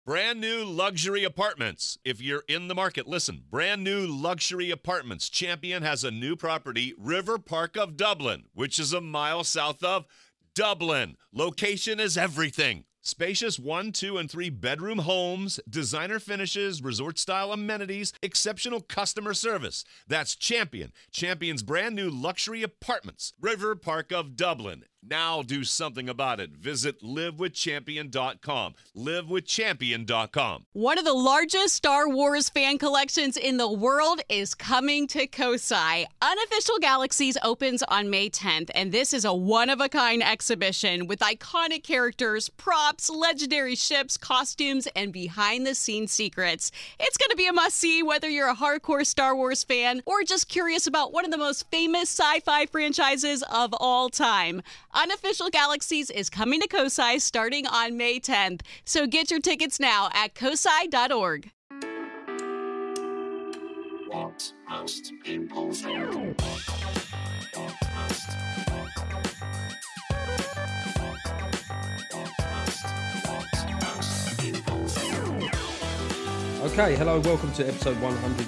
Brand new luxury apartments. If you're in the market, listen. Brand new luxury apartments. Champion has a new property, River Park of Dublin, which is a mile south of Dublin. Location is everything. Spacious 1, 2, and 3 bedroom homes, designer finishes, resort-style amenities, exceptional customer service. That's Champion. Champion's brand new luxury apartments. River Park of Dublin. Now do something about it. Visit livewithchampion.com. Livewithchampion.com. One of the largest Star Wars fan collections in the world is coming to Kosai. Unofficial Galaxies opens on May 10th, and this is a one-of-a-kind exhibition with iconic characters, props, legendary ships, costumes, and behind-the-scenes secrets. It's going to be a must-see whether you're a hardcore Star Wars fan or just curious about one of the most famous sci-fi franchises of all time. Unofficial Galaxies is coming to Kosai starting on May 10th, so get your tickets now at kosai.org. What must people do? Okay, hello, welcome to episode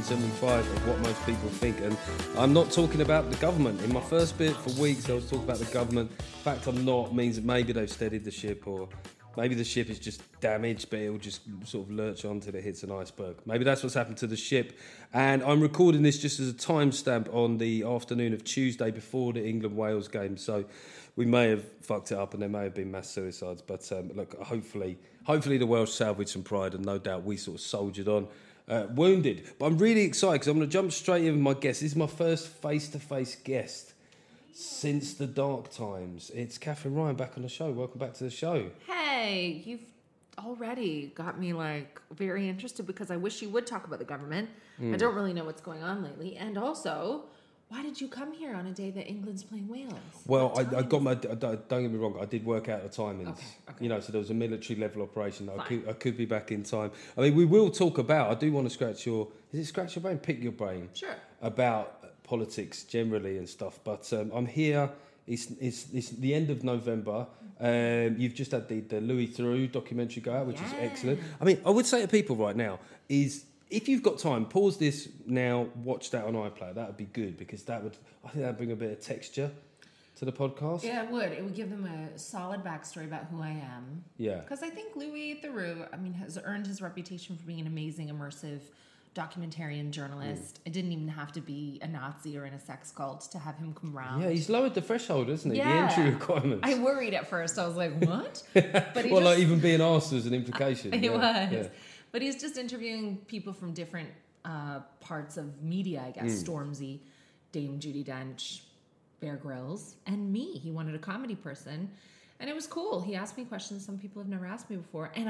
175 of What Most People Think, and I'm not talking about the government. In my first bit for weeks, I was talking about the government. The fact I'm not means that maybe they've steadied the ship, or maybe the ship is just damaged, but it'll just sort of lurch on till it hits an iceberg. Maybe that's what's happened to the ship. And I'm recording this just as a timestamp on the afternoon of Tuesday before the England-Wales game, so we may have fucked it up and there may have been mass suicides, but look, hopefully the Welsh salvaged some pride, and no doubt we sort of soldiered on, wounded. But I'm really excited because I'm going to jump straight in with my guest. This is my first face-to-face guest since the dark times. It's Catherine Ryan back on the show. Welcome back to the show. Hey, you've already got me very interested because I wish you would talk about the government. I don't really know what's going on lately. And also, why did you come here on a day that England's playing Wales? Well, I got my... Don't get me wrong, I did work out the timings. Okay. You know, so there was a military level operation. I could be back in time. I mean, we will talk about... I do want to scratch your... Is it scratch your brain? Pick your brain. Sure. About politics generally and stuff. But I'm here... It's the end of November. You've just had the Louis Theroux documentary go out, which is excellent. I mean, I would say to people right now is... If you've got time, pause this now, watch that on iPlayer. That would be good because I think that'd bring a bit of texture to the podcast. Yeah, it would. It would give them a solid backstory about who I am. Yeah. Because I think Louis Theroux, has earned his reputation for being an amazing, immersive documentarian journalist. It didn't even have to be a Nazi or in a sex cult to have him come around. Yeah, he's lowered the threshold, hasn't he? Yeah. The entry requirements. I worried at first. I was like, what? But well, like even being asked was an implication. It was. Yeah. But he's just interviewing people from different parts of media, I guess. Stormzy, Dame Judi Dench, Bear Grylls, and me. He wanted a comedy person. And it was cool. He asked me questions some people have never asked me before. And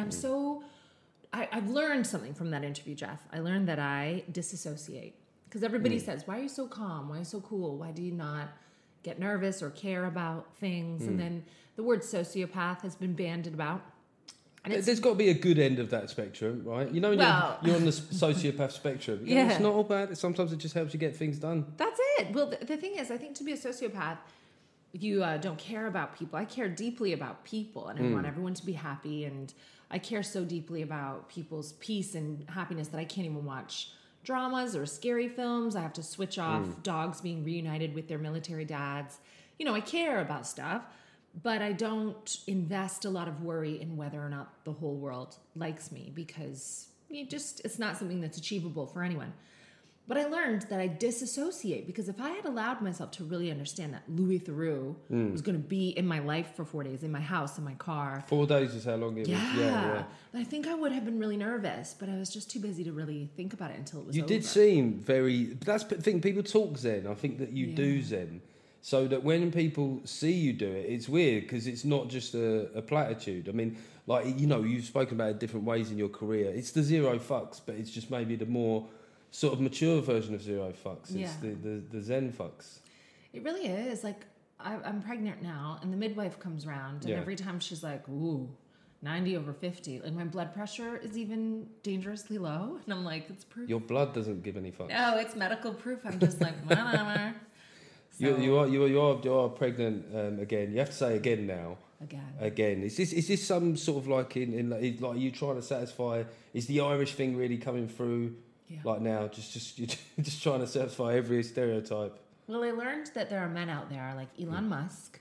I've learned something from that interview, Jeff. I learned that I disassociate. Because everybody says, why are you so calm? Why are you so cool? Why do you not get nervous or care about things? And then the word sociopath has been bandied about. And There's got to be a good end of that spectrum, right? You know, when you're on the sociopath spectrum. Yeah. It's not all bad. Sometimes it just helps you get things done. That's it. Well, the thing is, I think to be a sociopath, you don't care about people. I care deeply about people, and I want everyone to be happy, and I care so deeply about people's peace and happiness that I can't even watch dramas or scary films. I have to switch off dogs being reunited with their military dads. You know, I care about stuff. But I don't invest a lot of worry in whether or not the whole world likes me because it's not something that's achievable for anyone. But I learned that I disassociate because if I had allowed myself to really understand that Louis Theroux was going to be in my life for 4 days, in my house, in my car. 4 days is how long it was. Yeah. I think I would have been really nervous, but I was just too busy to really think about it until it was over. You did seem very... That's the thing, people talk Zen. I think that you do Zen. So that when people see you do it, it's weird because it's not just a platitude. I mean, like, you know, you've spoken about it different ways in your career. It's the zero fucks, but it's just maybe the more sort of mature version of zero fucks. It's the Zen fucks. It really is. Like, I'm pregnant now, and the midwife comes around, and every time she's like, ooh, 90 over 50. Like, my blood pressure is even dangerously low. And I'm like, it's proof. Your blood doesn't give any fucks. No, it's medical proof. I'm just like, whatever. So. You are pregnant again. You have to say again now. Again. Is this some sort of like like you trying to satisfy? Is the Irish thing really coming through? Yeah. Like now, you're just trying to satisfy every stereotype. Well, I learned that there are men out there like Elon Musk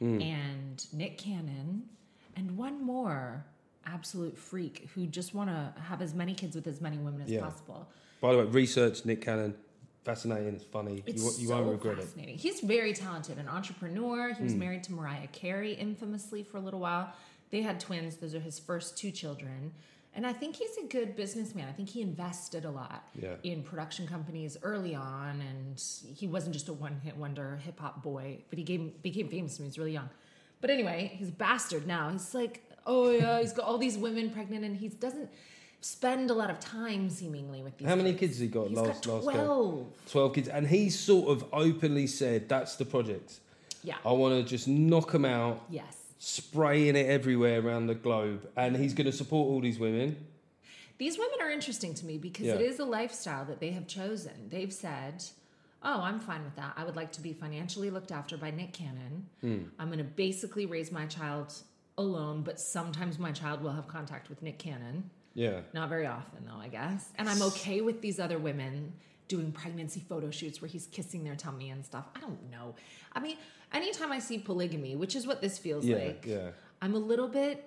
and Nick Cannon and one more absolute freak who just want to have as many kids with as many women as possible. By the way, research Nick Cannon, fascinating, it's funny. You won't regret fascinating. He's very talented, an entrepreneur. He was married to Mariah Carey infamously for a little while. They had twins. Those are his first 2 children. And I think he's a good businessman. I think he invested a lot in production companies early on. And he wasn't just a one-hit wonder hip-hop boy, but he became famous when he was really young. But anyway, he's a bastard now. He's like, oh yeah, he's got all these women pregnant and he doesn't spend a lot of time seemingly with these How many kids has he got? He's last got 12. Go? 12 kids. And he's sort of openly said, that's the project. Yeah. I want to just knock them out. Yes. Spraying it everywhere around the globe. And he's going to support all these women. These women are interesting to me because it is a lifestyle that they have chosen. They've said, oh, I'm fine with that. I would like to be financially looked after by Nick Cannon. I'm going to basically raise my child alone, but sometimes my child will have contact with Nick Cannon. Yeah. Not very often, though, I guess. And I'm okay with these other women doing pregnancy photo shoots where he's kissing their tummy and stuff. I don't know. I mean, anytime I see polygamy, which is what this feels like, I'm a little bit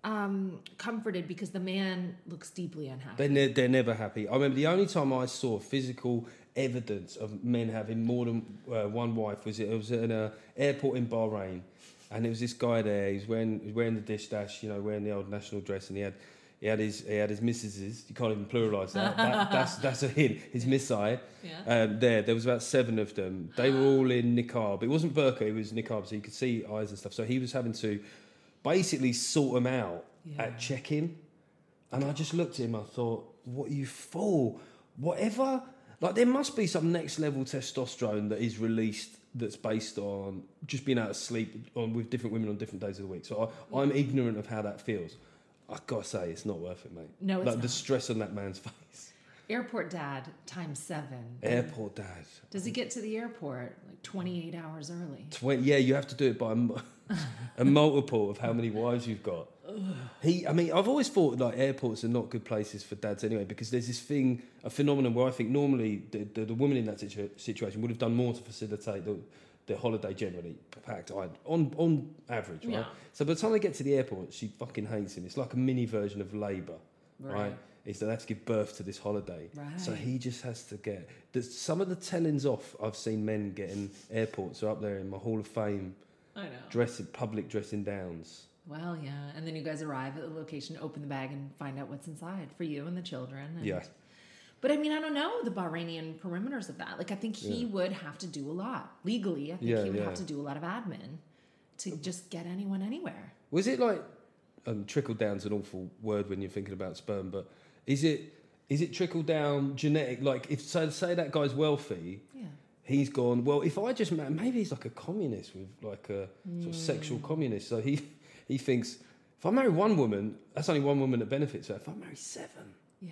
comforted because the man looks deeply unhappy. They're never happy. I remember the only time I saw physical evidence of men having more than one wife was it was at an airport in Bahrain, and there was this guy there. He's wearing the dish dash, wearing the old national dress, and he had his missuses. You can't even pluralise that. That's a hint. His missi. Yeah. There was about 7 of them. They were all in niqab. It wasn't burqa. It was niqab, so you could see eyes and stuff. So he was having to basically sort them out at check-in. And I just looked at him, I thought, what you fool. Whatever. Like, there must be some next-level testosterone that is released that's based on just being able to sleep with different women on different days of the week. So I'm ignorant of how that feels. I've got to say, it's not worth it, mate. No, it's not. The stress on that man's face. Airport dad times 7. Airport dad. Does he get to the airport like 28 hours early? You have to do it by a multiple of how many wives you've got. I've always thought like airports are not good places for dads anyway, because there's this a phenomenon where I think normally the woman in that situation would have done more to facilitate the holiday generally packed on average, right? Yeah. So by the time they get to the airport, she fucking hates him. It's like a mini version of labour, right? Is that they have to give birth to this holiday. Right. So he just has to get... Some of the tellings off I've seen men get in airports are up there in my Hall of Fame. I know. Public dressing downs. Well, yeah. And then you guys arrive at the location, open the bag, and find out what's inside for you and the children. And, but I mean, I don't know the Bahrainian perimeters of that. Like, I think he would have to do a lot. Legally, I think he would have to do a lot of admin to just get anyone anywhere. Was it like... trickle down's an awful word when you're thinking about sperm, but is it trickle down genetic? Like, if say that guy's wealthy, he's gone, well, if I just... Maybe he's like a communist with like a sort of sexual communist. So he thinks, if I marry one woman, that's only one woman that benefits her. If I marry 7... Yeah.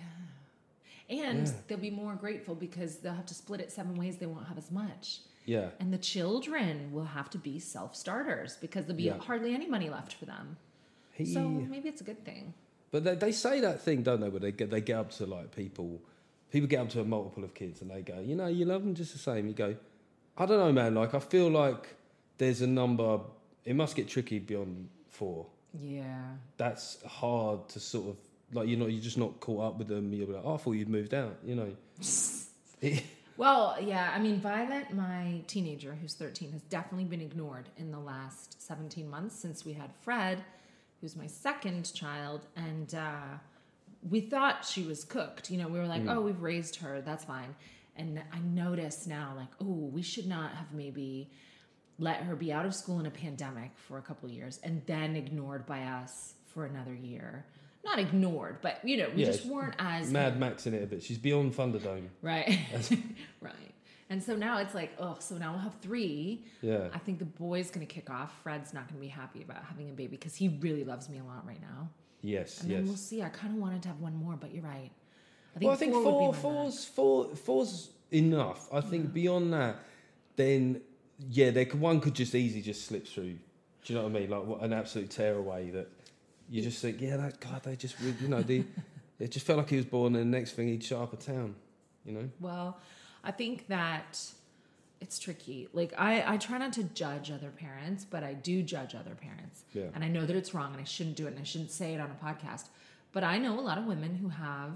And they'll be more grateful because they'll have to split it 7 ways. They won't have as much. Yeah. And the children will have to be self-starters because there'll be hardly any money left for them. So maybe it's a good thing. But they say that thing, don't they, where they get up to like people get up to a multiple of kids and they go, you love them just the same. You go, I don't know, man. Like, I feel like there's a number, it must get tricky beyond 4. Yeah. That's hard to sort of, like, you're just not caught up with them. You're like, I thought you'd moved out, Well, yeah, I mean, Violet, my teenager, who's 13, has definitely been ignored in the last 17 months since we had Fred, who's my second child, and we thought she was cooked. We were like, oh, we've raised her, that's fine. And I notice now, like, oh, we should not have maybe let her be out of school in a pandemic for a couple of years and then ignored by us for another year. Not ignored, but, we just weren't as... Mad Max in it a bit. She's beyond Thunderdome. Right. Right. And so now it's like, so now we'll have 3. Yeah. I think the boy's going to kick off. Fred's not going to be happy about having a baby because he really loves me a lot right now. Yes, and then we'll see. I kind of wanted to have one more, but you're right. I think four's enough. I think beyond that, then, one could just easily just slip through. Do you know what I mean? Like, what an absolute tearaway that you just think, yeah, that guy, they just, you know, it just felt like he was born, and the next thing he'd shut up a town, you know? Well, I think that it's tricky. Like, I try not to judge other parents, but I do judge other parents. Yeah. And I know that it's wrong, and I shouldn't do it, and I shouldn't say it on a podcast. But I know a lot of women who have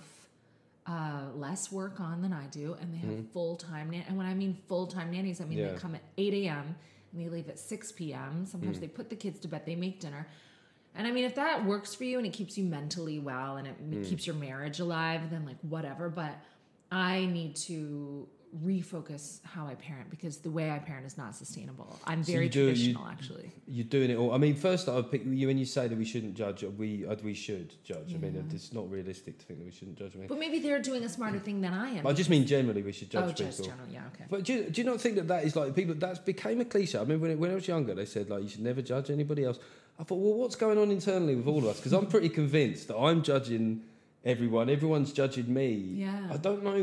less work on than I do, and they have full-time and when I mean full-time nannies, I mean they come at 8 a.m. and they leave at 6 p.m. Sometimes they put the kids to bed, they make dinner. And I mean, if that works for you and it keeps you mentally well and it keeps your marriage alive, then like whatever. But I need to refocus how I parent, because the way I parent is not sustainable. I'm very traditional, actually. You're doing it all. I mean, first I'll pick you when you say that we shouldn't judge. We should judge. Yeah. I mean, it's not realistic to think that we shouldn't judge. But maybe they're doing a smarter thing than I am. I just mean generally we should judge people. Just generally, yeah, okay. But do you not think that is like people? That became a cliche. I remember when I was younger, they said like you should never judge anybody else. I thought, well, what's going on internally with all of us? Because I'm pretty convinced that I'm judging everyone. Everyone's judging me. Yeah. I don't know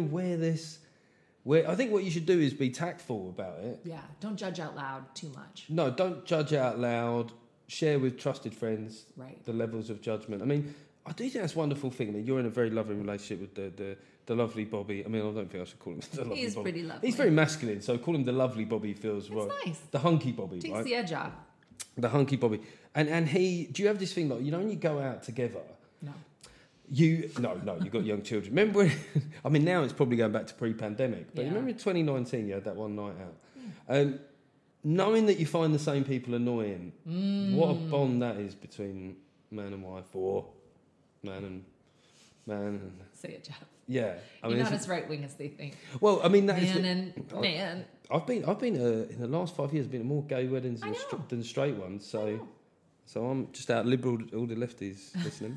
where I think what you should do is be tactful about it. Yeah, don't judge out loud too much. No, don't judge out loud. Share with trusted friends Right. the levels of judgment. I mean, I do think that's a wonderful thing. I mean, you're in a very loving relationship with the lovely Bobby. I mean, I don't think I should call him the lovely Bobby. He's pretty lovely. He's very masculine, so call him the lovely Bobby feels right. nice. The hunky Bobby, Takes right? the edge off. The hunky Bobby. And he, do you have this thing like, you know, when you go out together, No. you've got young children. Remember when, I mean, now it's probably going back to pre-pandemic, but Yeah. you remember in 2019 you had that one night out. Knowing that you find the same people annoying, what a bond that is between man and wife, or man and man. Say it, Jeff. Yeah. I You're mean, not as right-wing as they think. well, I mean, that is Man and man. I've been in the last 5 years, been to more gay weddings I know. than straight ones, I so know. so I'm just out liberal all the lefties listening.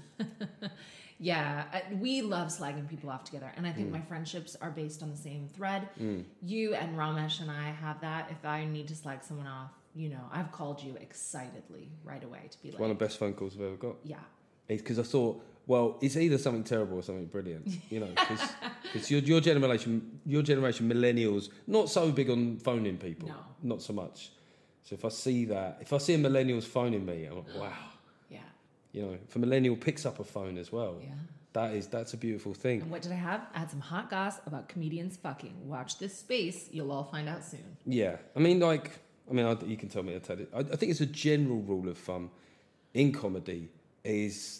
Yeah, we love slagging people off together, and I think my friendships are based on the same thread. You and Ramesh and I have that. If I need to slag someone off, you know, I've called you excitedly right away to be like, One of the best phone calls I've ever got. yeah, Because I thought, well, it's either something terrible or something brilliant, you know. Because your generation, millennials, not so big on phoning people, No. not so much. So if I see a millennial's phoning me, I'm like, wow. yeah, You know, if a millennial picks up a phone as well, yeah. that's a beautiful thing. And what did I have? I had some hot goss about comedians fucking. Watch this space. You'll all find out soon. Yeah, you can tell me. I think it's a general rule of thumb in comedy is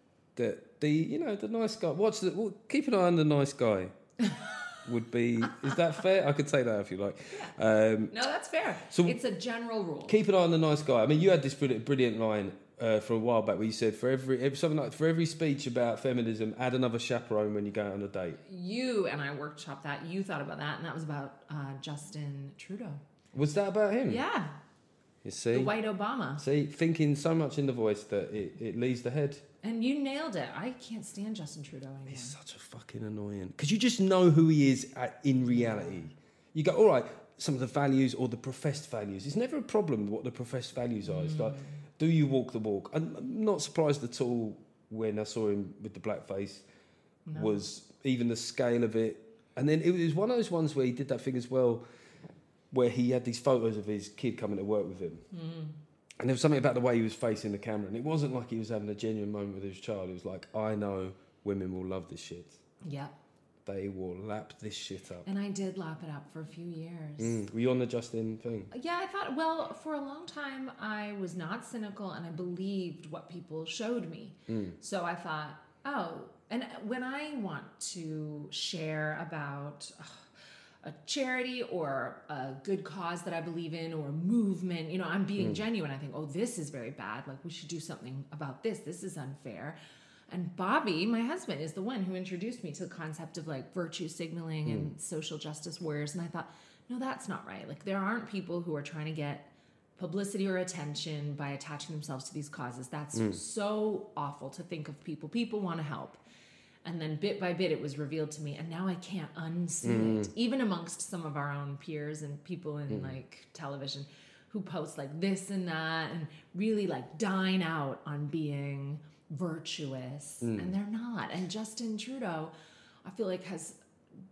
that the nice guy. Keep an eye on the nice guy. Would be, is that fair? I could say that if you like. No, that's fair. So- It's a general rule. Keep an eye on the nice guy. I mean, you had this brilliant line from a while back where you said for every speech about feminism, add another chaperone when you go out on a date. You and I workshopped that. You thought about that, and that was about Justin Trudeau. Was that about him? Yeah, You see, the white Obama. see, thinking so much in the voice that it leaves the head. And you nailed it. I can't stand Justin Trudeau anymore. He's such a fucking annoying. Because you just know who he is in reality. You go, all right, some of the values or the professed values. It's never a problem what the professed values are. It's like, do you walk the walk? I'm not surprised at all when I saw him with the blackface. No. Was even the scale of it. And then it was one of those ones where he did that thing as well, where he had these photos of his kid coming to work with him. And there was something about the way he was facing the camera. And it wasn't like he was having a genuine moment with his child. It was like, I know women will love this shit. Yeah. They will lap this shit up. And I did lap it up for a few years. Were you on the Justin thing? Yeah, I thought, well, for a long time, I was not cynical and I believed what people showed me. So I thought, oh, and when I want to share about a charity or a good cause that I believe in or a movement, you know, I'm being genuine. I think, oh, this is very bad. Like, we should do something about this. This is unfair. And Bobby, my husband, is the one who introduced me to the concept of like virtue signaling and social justice warriors. And I thought, no, that's not right. Like, there aren't people who are trying to get publicity or attention by attaching themselves to these causes. That's so awful to think of people. People want to help. And then bit by bit, it was revealed to me. And now I can't unsee it, even amongst some of our own peers and people in like television who post like this and that and really like dine out on being virtuous. And they're not. And Justin Trudeau, I feel like has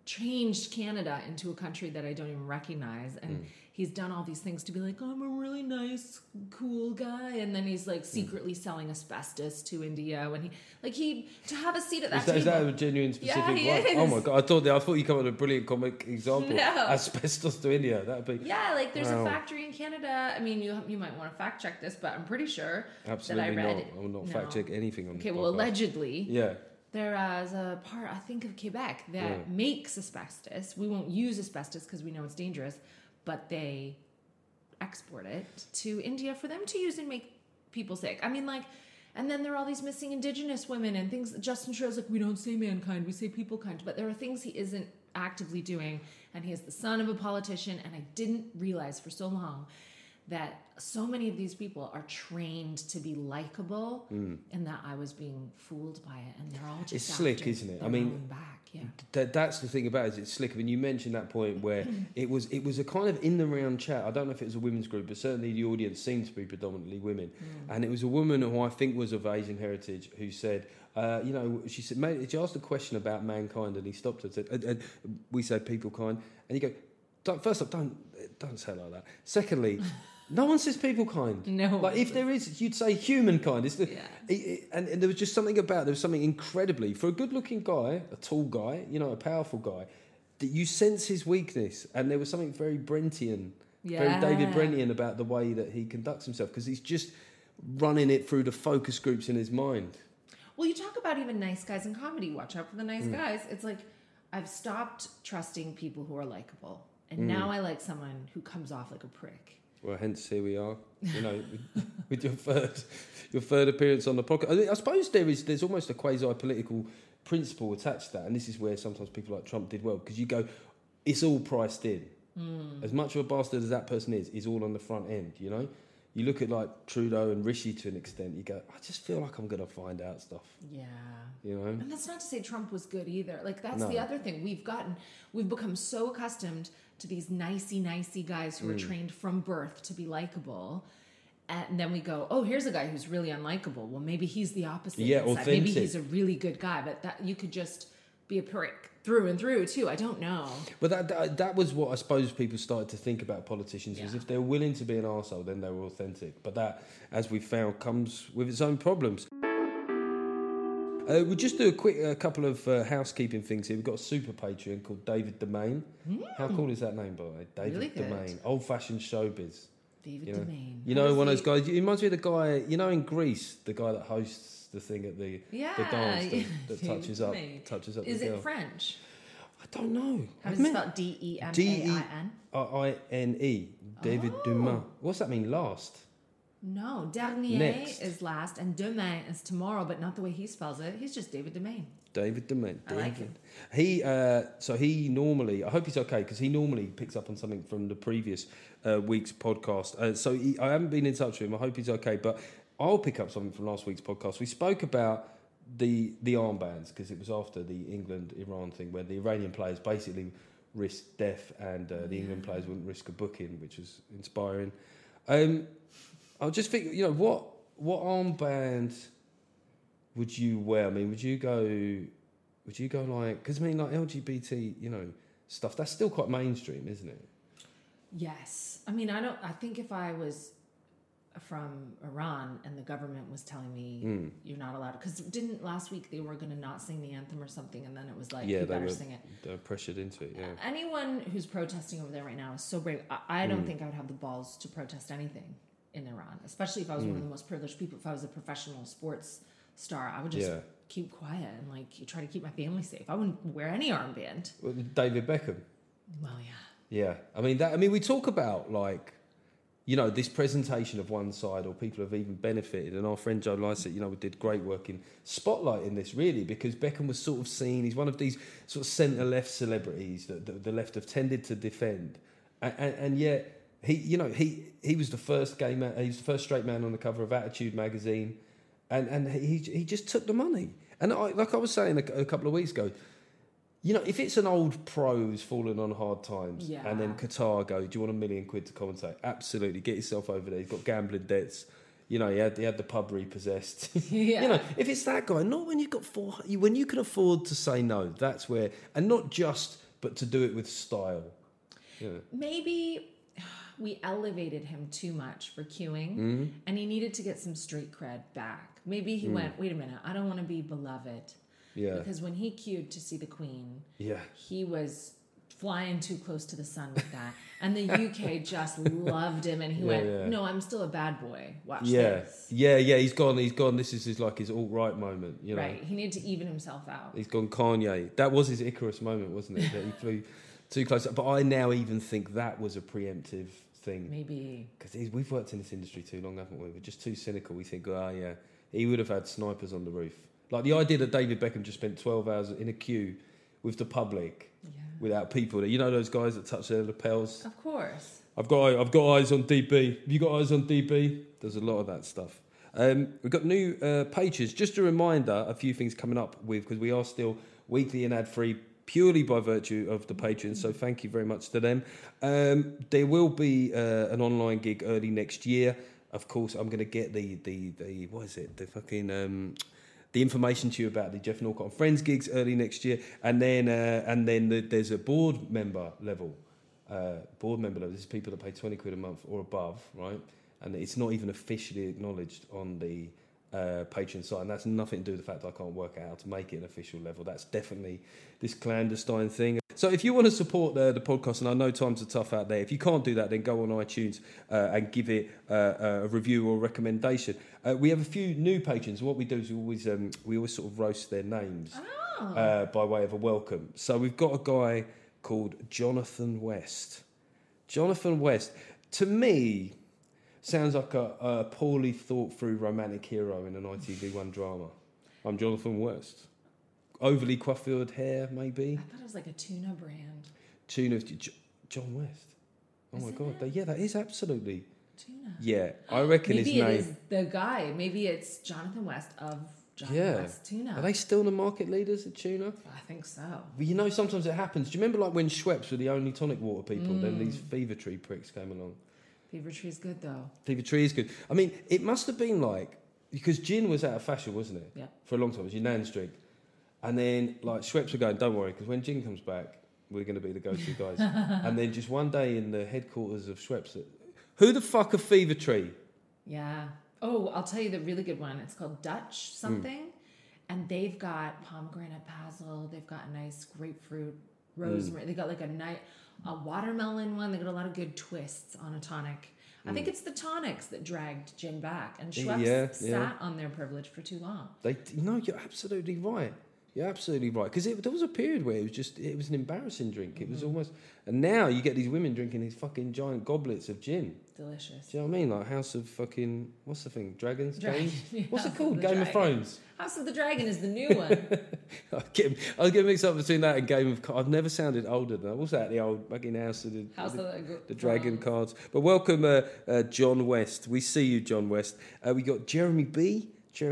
changed Canada into a country that I don't even recognize. And he's done all these things to be like, I'm a really nice, cool guy. And then he's like secretly selling asbestos to India when he to have a seat at that table. Is that a genuine specific one? is. Oh my God, I thought you come up with a brilliant comic example. No. Asbestos to India, that'd be... Yeah, like there's a factory in Canada. I mean, you might want to fact check this, but I'm pretty sure Absolutely that I read... not. I will not fact check anything on Okay, this well, podcast. allegedly... Yeah. There is a part, I think, of Quebec that makes asbestos. We won't use asbestos because we know it's dangerous, but they export it to India for them to use and make people sick. I mean, like, and then there are all these missing Indigenous women and things. Justin Trudeau's like, we don't say mankind, we say people kind. But there are things he isn't actively doing, and he is the son of a politician, and I didn't realize for so long that so many of these people are trained to be likable, and that I was being fooled by it, and they're all just It's slick, after isn't it? their I mean, own back. Yeah. That's the thing about it, is it's slick. I mean, you mentioned that point where it was a kind of in the round chat. I don't know if it was a women's group, but certainly the audience seemed to be predominantly women. And it was a woman who I think was of Asian heritage who said, she said, mate, she asked a question about mankind, and he stopped her and said, and we say people kind, and you go, first off, don't say it like that. Secondly, no one says people kind. No. Like if there is, you'd say humankind. And there was just something there was something incredibly, for a good-looking guy, a tall guy, a powerful guy, that you sense his weakness. And there was something very Brentian, very David Brentian about the way that he conducts himself, because he's just running it through the focus groups in his mind. Well, you talk about even nice guys in comedy. Watch out for the nice guys. It's like I've stopped trusting people who are likable, and now I like someone who comes off like a prick. Well, hence here we are, with your third appearance on the podcast. I suppose there's almost a quasi-political principle attached to that, and this is where sometimes people like Trump did well, because you go, it's all priced in. As much of a bastard as that person is all on the front end, You look at like Trudeau and Rishi to an extent, you go, I just feel like I'm going to find out stuff. Yeah. And that's not to say Trump was good either. Like that's the other thing. We've become so accustomed to these nicey guys who are trained from birth to be likable. And then we go, oh, here's a guy who's really unlikable. Well, maybe he's the opposite. Yeah, inside. authentic. Maybe he's a really good guy, but that you could just be a prick through and through too. I don't know. But that was what I suppose people started to think about politicians, was if they're willing to be an arsehole, then they were authentic. But that, as we found, comes with its own problems. We'll just do a couple of housekeeping things here. We've got a super Patreon called David Domain. How cool is that name, by the way? David Really good. Domain. Old-fashioned showbiz. David Domain. One of those guys. He reminds me of the guy, in Greece, the guy that hosts the thing at the dance that touches up Is the girl. it French? I don't know. How does it spell? D-E-M-A-I-N? R-I-N-E. David Dumas. What's that mean, last? No, dernier Next. is last, and demain is tomorrow, but not the way he spells it. He's just David Domain. David Domain. I like him. He normally, I hope he's okay, because he normally picks up on something from the previous week's podcast. I haven't been in touch with him. I hope he's okay, but I'll pick up something from last week's podcast. We spoke about the armbands, because it was after the England-Iran thing, where the Iranian players basically risked death, and the England players wouldn't risk a booking, which was inspiring. I just think, what armband would you wear? I mean, would you go like, because like LGBT, stuff, that's still quite mainstream, isn't it? Yes. I mean, I think if I was from Iran and the government was telling me you're not allowed, because didn't last week they were going to not sing the anthem or something, and then it was like, you better sing it. They were pressured into it, yeah. Anyone who's protesting over there right now is so brave. I don't think I would have the balls to protest anything in Iran, especially if I was one of the most privileged people. If I was a professional sports star, I would just keep quiet and try to keep my family safe. I wouldn't wear any armband. Well, David Beckham. Well, yeah. Yeah, I mean we talk about this presentation of one side, or people have even benefited, and our friend Joe Lycett, did great work in spotlighting this, really, because Beckham was sort of seen, he's one of these sort of centre-left celebrities that the left have tended to defend, and yet he was the first gay man, he was the first straight man on the cover of Attitude magazine, and he just took the money. And like I was saying a couple of weeks ago, if it's an old pro who's fallen on hard times, and then Qatar go, do you want £1 million to commentate? Absolutely, get yourself over there. He's got gambling debts. He had the pub repossessed. Yeah. If it's that guy, not when you've got when you can afford to say no. That's where, and not just but to do it with style. Yeah. Maybe we elevated him too much for queuing, Mm-hmm. and he needed to get some street cred back. Maybe he went, wait a minute, I don't want to be beloved. Yeah. Because when he queued to see the Queen, Yeah. he was flying too close to the sun with that. And the UK just loved him, and he went, yeah. no, I'm still a bad boy. Watch Yeah. this. Yeah. He's gone. This is his alt-right moment, you know. Right. He needed to even himself out. He's gone Kanye. That was his Icarus moment, wasn't it? That he flew too close. But I now even think that was a preemptive thing. Maybe. Because we've worked in this industry too long, haven't we? We're just too cynical. We think, oh, yeah, he would have had snipers on the roof. Like the idea that David Beckham just spent 12 hours in a queue with the public without people there. You know those guys that touch their lapels? Of course. I've got eyes on DB. Have you got eyes on DB? There's a lot of that stuff. We've got new pages. Just a reminder, a few things coming up with, because we are still weekly and ad-free purely by virtue of the patrons, so thank you very much to them. There will be an online gig early next year. Of course, I'm going to get the what is it? The fucking the information to you about the Jeff Norcott and Friends gigs early next year, and then there's a board member level. This is people that pay 20 quid a month or above, right? And it's not even officially acknowledged on the Patreon site, and that's nothing to do with the fact that I can't work out how to make it an official level. That's definitely this clandestine thing. So if you want to support the podcast, and I know times are tough out there, if you can't do that, then go on iTunes and give it a review or recommendation. We have a few new patrons. What we do is we always sort of roast their names by way of a welcome. So we've got a guy called Jonathan West. Jonathan West, to me, sounds like a poorly thought through romantic hero in an ITV1 drama. I'm Jonathan West. Overly coiffured hair, maybe. I thought it was like a tuna brand. Tuna, John West. Oh my God, that is absolutely. Tuna. Yeah, I reckon Maybe his name. it is the guy. Maybe it's Jonathan West of West Tuna. Are they still the market leaders at tuna? I think so. But you know, sometimes it happens. Do you remember like when Schweppes were the only tonic water people? Then these Fever Tree pricks came along. Fever Tree's good though. Fever Tree is good. I mean, it must have been like, because gin was out of fashion, wasn't it? Yeah. For a long time, it was your nan's drink. And then like Schweppes were going, don't worry, because when gin comes back, we're going to be the go-to guys. And then just one day in the headquarters of Schweppes, who the fuck are Fever Tree? Yeah. Oh, I'll tell you the really good one. It's called Dutch something. And they've got pomegranate basil. They've got a nice grapefruit, rosemary. They got like a watermelon one. They got a lot of good twists on a tonic. I think it's the tonics that dragged gin back. And Schweppes sat on their privilege for too long. You're absolutely right. You're absolutely right. Because there was a period where it was an embarrassing drink. It was almost, and now you get these women drinking these fucking giant goblets of gin. Delicious. Do you know what I mean? Like House of fucking, what's the thing? Dragons? Dragon. Games? What's it House called? of the Game of Dragon. Thrones. House of the Dragon is the new one. I was getting mixed up between that and Game of. I've never sounded older than that. What's that? The old fucking House of the Dragon cards. But welcome, John West. We see you, John West. We got Jeremy B.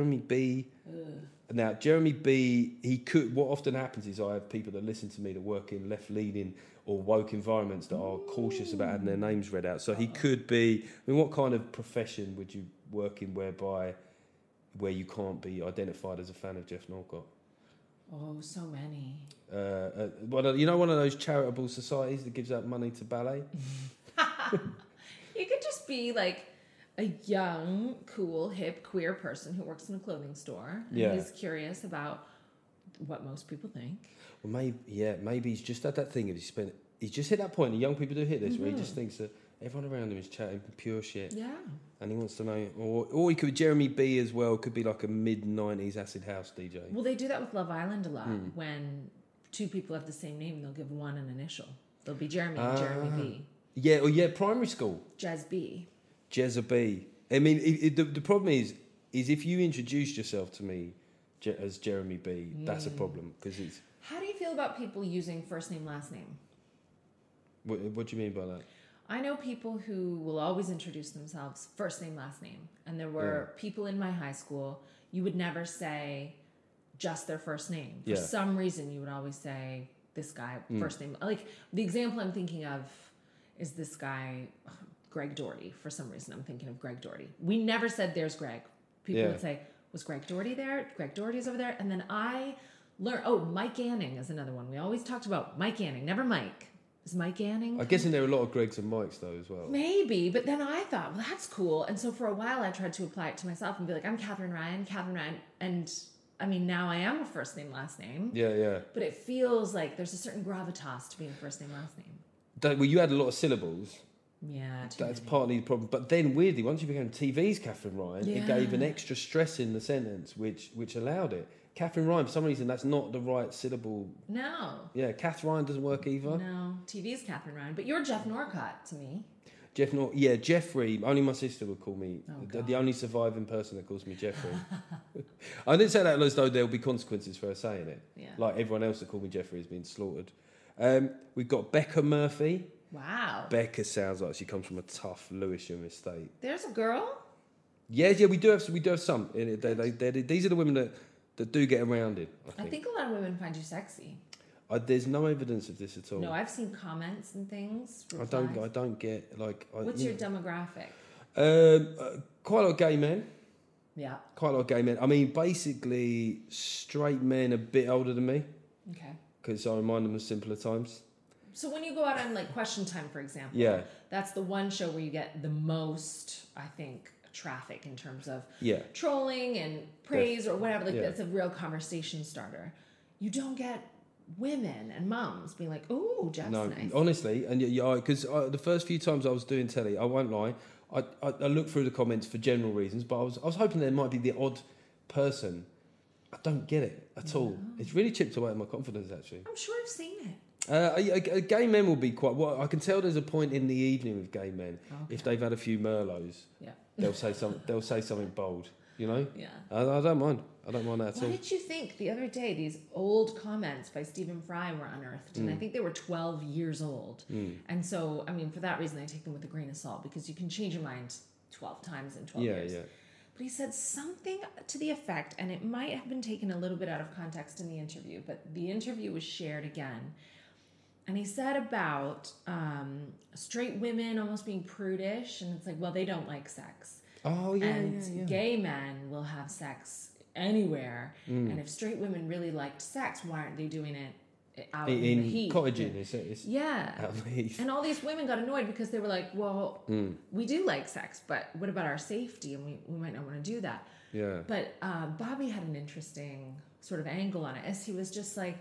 Now, Jeremy B. What often happens is I have people that listen to me that work in left-leaning or woke environments that are cautious about having their names read out. So he could be. I mean, what kind of profession would you work in where you can't be identified as a fan of Jeff Norcott? Oh, so many. You know, one of those charitable societies that gives out money to ballet? You could just be like a young, cool, hip, queer person who works in a clothing store and is curious about what most people think. Well, maybe he's just at that thing. He's just hit that point, and young people do hit this, where he just thinks that everyone around him is chatting pure shit. Yeah. And he wants to know, or he could, Jeremy B as well, could be like a mid-90s acid house DJ. Well, they do that with Love Island a lot. When two people have the same name, they'll give one an initial. They'll be Jeremy and Jeremy B. Yeah, primary school. Jez B. Jezza B. I mean, the problem is if you introduced yourself to me as Jeremy B, that's a problem, because it's... How do you feel about people using first name, last name? What do you mean by that? I know people who will always introduce themselves first name, last name. And there were people in my high school, you would never say just their first name. For some reason, you would always say this guy, first name. Like, the example I'm thinking of is this guy, Greg Doherty. For some reason, I'm thinking of Greg Doherty. We never said there's Greg. People would say, was Greg Doherty there? Greg Doherty's over there. And then I learn. Oh, Mike Anning is another one. We always talked about Mike Anning, never Mike. Is Mike Anning? I'm guessing there are a lot of Gregs and Mikes though as well. Maybe, but then I thought, well, that's cool. And so for a while, I tried to apply it to myself and be like, I'm Catherine Ryan. And I mean, now I am a first name, last name. Yeah. But it feels like there's a certain gravitas to being first name, last name. Well, you had a lot of syllables. Yeah, That's partly the problem. But then, weirdly, once you became TV's Catherine Ryan, it gave an extra stress in the sentence, which allowed it. Catherine Ryan, for some reason, that's not the right syllable. No. Yeah, Kath Ryan doesn't work either. No, TV's Catherine Ryan. But you're Jeff Norcott to me. Jeffrey. Only my sister would call me. The only surviving person that calls me Jeffrey. I didn't say that as though there'll be consequences for her saying it. Yeah. Like everyone else that called me Jeffrey has been slaughtered. We've got Becca Murphy. Wow. Becca sounds like she comes from a tough Lewisham estate. There's a girl? Yeah, we do have some. These are the women that do get around it. I think a lot of women find you sexy. There's no evidence of this at all. No, I've seen comments and things. I don't get like. What's your demographic? Quite a lot of gay men. Yeah. Quite a lot of gay men. I mean, basically straight men a bit older than me. Okay. Because I remind them of simpler times. So when you go out on like Question Time, for example, that's the one show where you get the most, I think, traffic in terms of trolling and praise or whatever. Like that's a real conversation starter. You don't get women and mums being like, "Oh, Jeff's nice." Honestly, and because the first few times I was doing telly, I won't lie, I looked through the comments for general reasons, but I was hoping there might be the odd person. I don't get it at all. It's really chipped away at my confidence, actually. I'm sure I've seen it. Gay men will be quite. Well, I can tell there's a point in the evening with gay men if they've had a few Merlots. Yeah, they'll say something bold. You know. Yeah. I don't mind. I don't mind that at all. What did you think the other day? These old comments by Stephen Fry were unearthed, and I think they were 12 years old. And so, I mean, for that reason, I take them with a grain of salt because you can change your mind 12 times in 12 years. Yeah. But he said something to the effect, and it might have been taken a little bit out of context in the interview, but the interview was shared again. And he said about straight women almost being prudish, and it's like, well, they don't like sex. Oh, yeah. And gay men will have sex anywhere. And if straight women really liked sex, why aren't they doing it out in the heat? Cottaging, it's out in the heat. And all these women got annoyed because they were like, well, we do like sex, but what about our safety? And we might not want to do that. Yeah. But Bobby had an interesting sort of angle on it, as he was just like,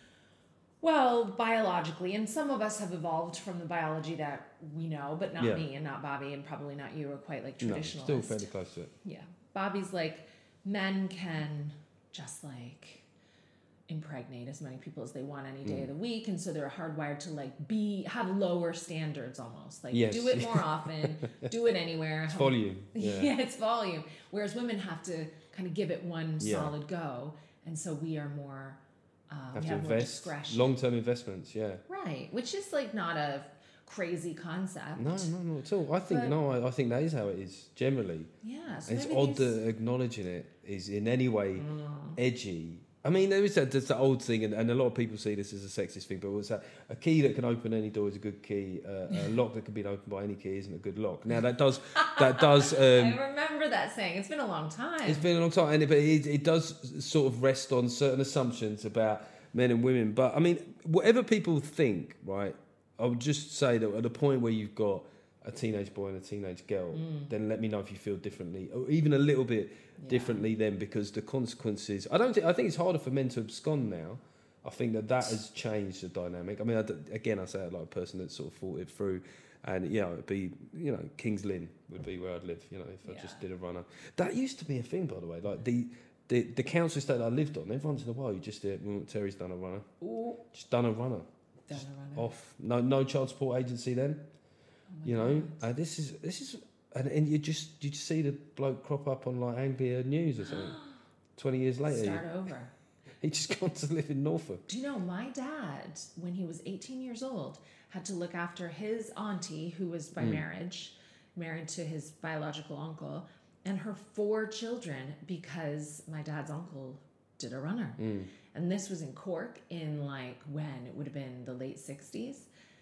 well, biologically, and some of us have evolved from the biology that we know, but not me and not Bobby and probably not you, are quite like traditionalist. No, still fairly close to it. Yeah. Bobby's like, men can just like impregnate as many people as they want any day of the week, and so they're hardwired to like have lower standards almost. Like do it more often, do it anywhere. It's volume. Yeah, it's volume. Whereas women have to kind of give it one solid go, and so we are more have to invest, long-term investments, right, which is like not a crazy concept. No, not at all. I think that is how it is generally. Yeah, so it's odd that acknowledging it is in any way edgy. I mean, there's that old thing, and a lot of people see this as a sexist thing, but what's that? A key that can open any door is a good key. A lock that can be opened by any key isn't a good lock. Now that does. I remember that saying. It's been a long time. It's been a long time, but it does sort of rest on certain assumptions about men and women. But I mean, whatever people think, right? I would just say that at the point where you've got a teenage boy and a teenage girl, then let me know if you feel differently, or even a little bit differently then, because the consequences. I think it's harder for men to abscond now. I think that has changed the dynamic. I mean, I say it like a person that sort of thought it through, and it'd be Kings Lynn would be where I'd live. If I just did a runner. That used to be a thing, by the way. Like the council estate I lived on, every once in a while you just hear Terry's done a runner. Ooh. Just done a runner. Off. No child support agency then. This is and you just see the bloke crop up on like Anglia News or something. 20 years later. Start over. He just gone to live in Norfolk. Do you know, my dad, when he was 18 years old, had to look after his auntie, who was by marriage, married to his biological uncle, and her 4 children, because my dad's uncle did a runner. And this was in Cork in when it would have been the late 60s.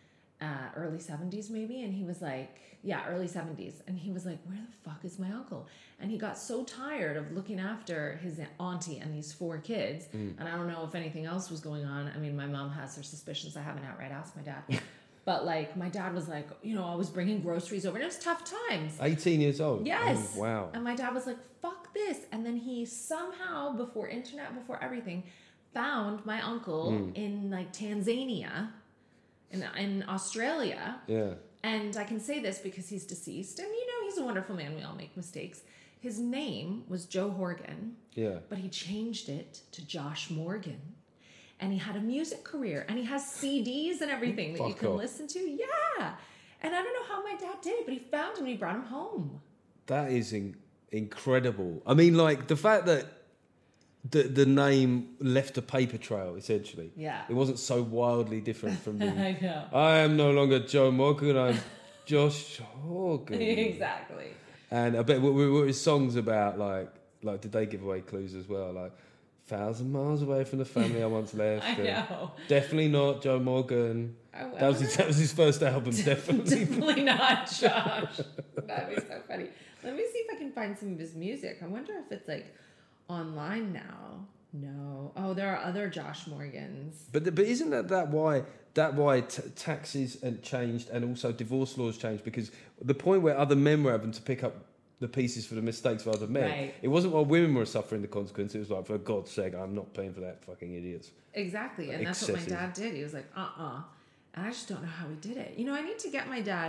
early 70s maybe, and he was like, early 70s, and he was like, where the fuck is my uncle? And he got so tired of looking after his auntie and these 4 kids, and I don't know if anything else was going on. I mean, my mom has her suspicions. I haven't outright asked my dad. But like, my dad was like, I was bringing groceries over, and it was tough times. 18 years old? Yes. Oh, wow. And my dad was like, fuck this. And then he somehow, before internet, before everything, found my uncle in like Tanzania, in Australia. Yeah. And I can say this because he's deceased, and he's a wonderful man. We all make mistakes. His name was Joe Horgan. Yeah. But he changed it to Josh Morgan. And he had a music career, and he has CDs and everything that you can listen to. Yeah. And I don't know how my dad did it, but he found him and he brought him home. That is incredible. I mean, like, the fact that the name left a paper trail, essentially. Yeah. It wasn't so wildly different from the... I know. I am no longer Joe Morgan, I'm Josh Horgan. Exactly. And I bet what were his songs about, like did they give away clues as well? Like, 1,000 miles away from the family I once left. I know. Definitely not Joe Morgan. That was his first album, definitely. Definitely not Josh. That'd be so funny. Let me see if I can find some of his music. I wonder if it's like online now. No. Oh, there are other Josh Morgans. But isn't that why taxes had changed and also divorce laws changed? Because the point where other men were having to pick up the pieces for the mistakes of other men, right. It wasn't while women were suffering the consequence. It was like, for God's sake, I'm not paying for that, fucking idiots. Exactly, and that's what my dad did. He was like, and I just don't know how he did it. I need to get my dad.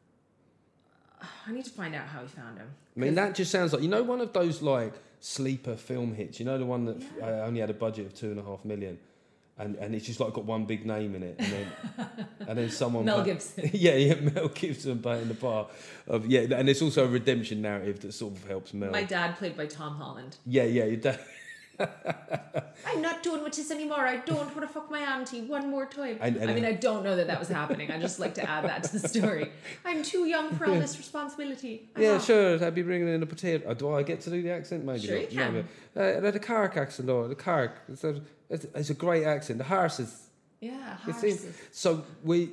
I need to find out how he found him. I mean, that just sounds like, one of those like sleeper film hits. The one that only had a budget of $2.5 million, and it's just like got one big name in it, and then someone Mel Gibson. Mel Gibson playing the part of and it's also a redemption narrative that sort of helps Mel. My dad played by Tom Holland. Your dad. I'm not doing with this anymore. I don't want to fuck my auntie one more time. I don't know that was happening. I just like to add that to the story. I'm too young for all this responsibility. Sure. I'd be bringing in a potato. Do I get to do the accent? Maybe sure not. You can. The Carrick accent, though. The Carrick. It's a great accent. The horses. Yeah, horses. So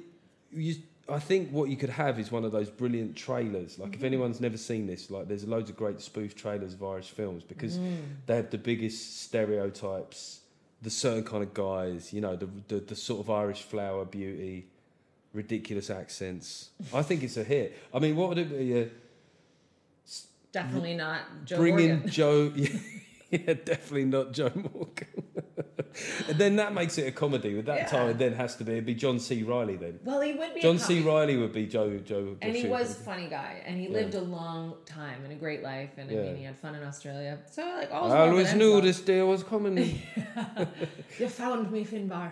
I think what you could have is one of those brilliant trailers. Like, if anyone's never seen this, like, there's loads of great spoof trailers of Irish films because they have the biggest stereotypes, the certain kind of guys, the sort of Irish flower beauty, ridiculous accents. I think it's a hit. I mean, what would it be? Definitely not Joe Bring Morgan. in Joe... Yeah, definitely not Joe Morgan. And then that makes it a comedy. With that time, it then has to be, it'd be John C. Reilly then. Well, he would be John C. Reilly would be Joe. And he was a funny guy. And he lived a long time and a great life. And I mean, he had fun in Australia. So, like, I always knew this day was coming. You found me, Finbar.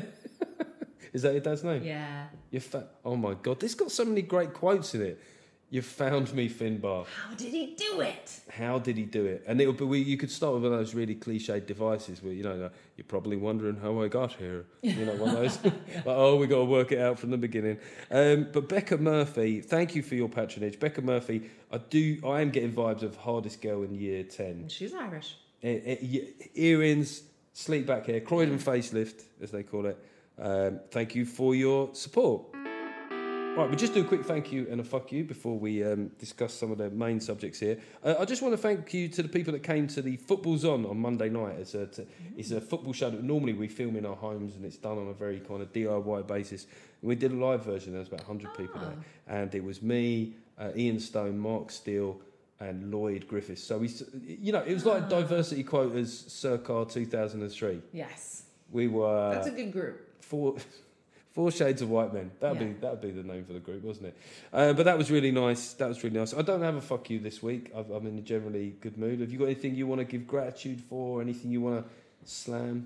Is that your dad's name? Yeah. Oh my God, this got so many great quotes in it. You found me, Finbar. How did he do it? How did he do it? And it would be, you could start with one of those really cliched devices where, you're probably wondering how I got here. One of those. Like, we got to work it out from the beginning. But Becca Murphy, thank you for your patronage. Becca Murphy, I am getting vibes of hardest girl in year 10. She's Irish. Earrings, sleek back hair, Croydon facelift, as they call it. Thank you for your support. Right, we'll just do a quick thank you and a fuck you before we discuss some of the main subjects here. I just want to thank you to the people that came to the Football's On Monday night. It's a football show that normally we film in our homes, and it's done on a very kind of DIY basis. And we did a live version. There was about 100 people there. And it was me, Ian Stone, Mark Steele, and Lloyd Griffiths. So it was like diversity quotas circa 2003. Yes. We were... That's a good group. Four Shades of White Men. That'd be the name for the group, wasn't it? But that was really nice. I don't have a fuck you this week. I'm in a generally good mood. Have you got anything you want to give gratitude for? Anything you want to slam?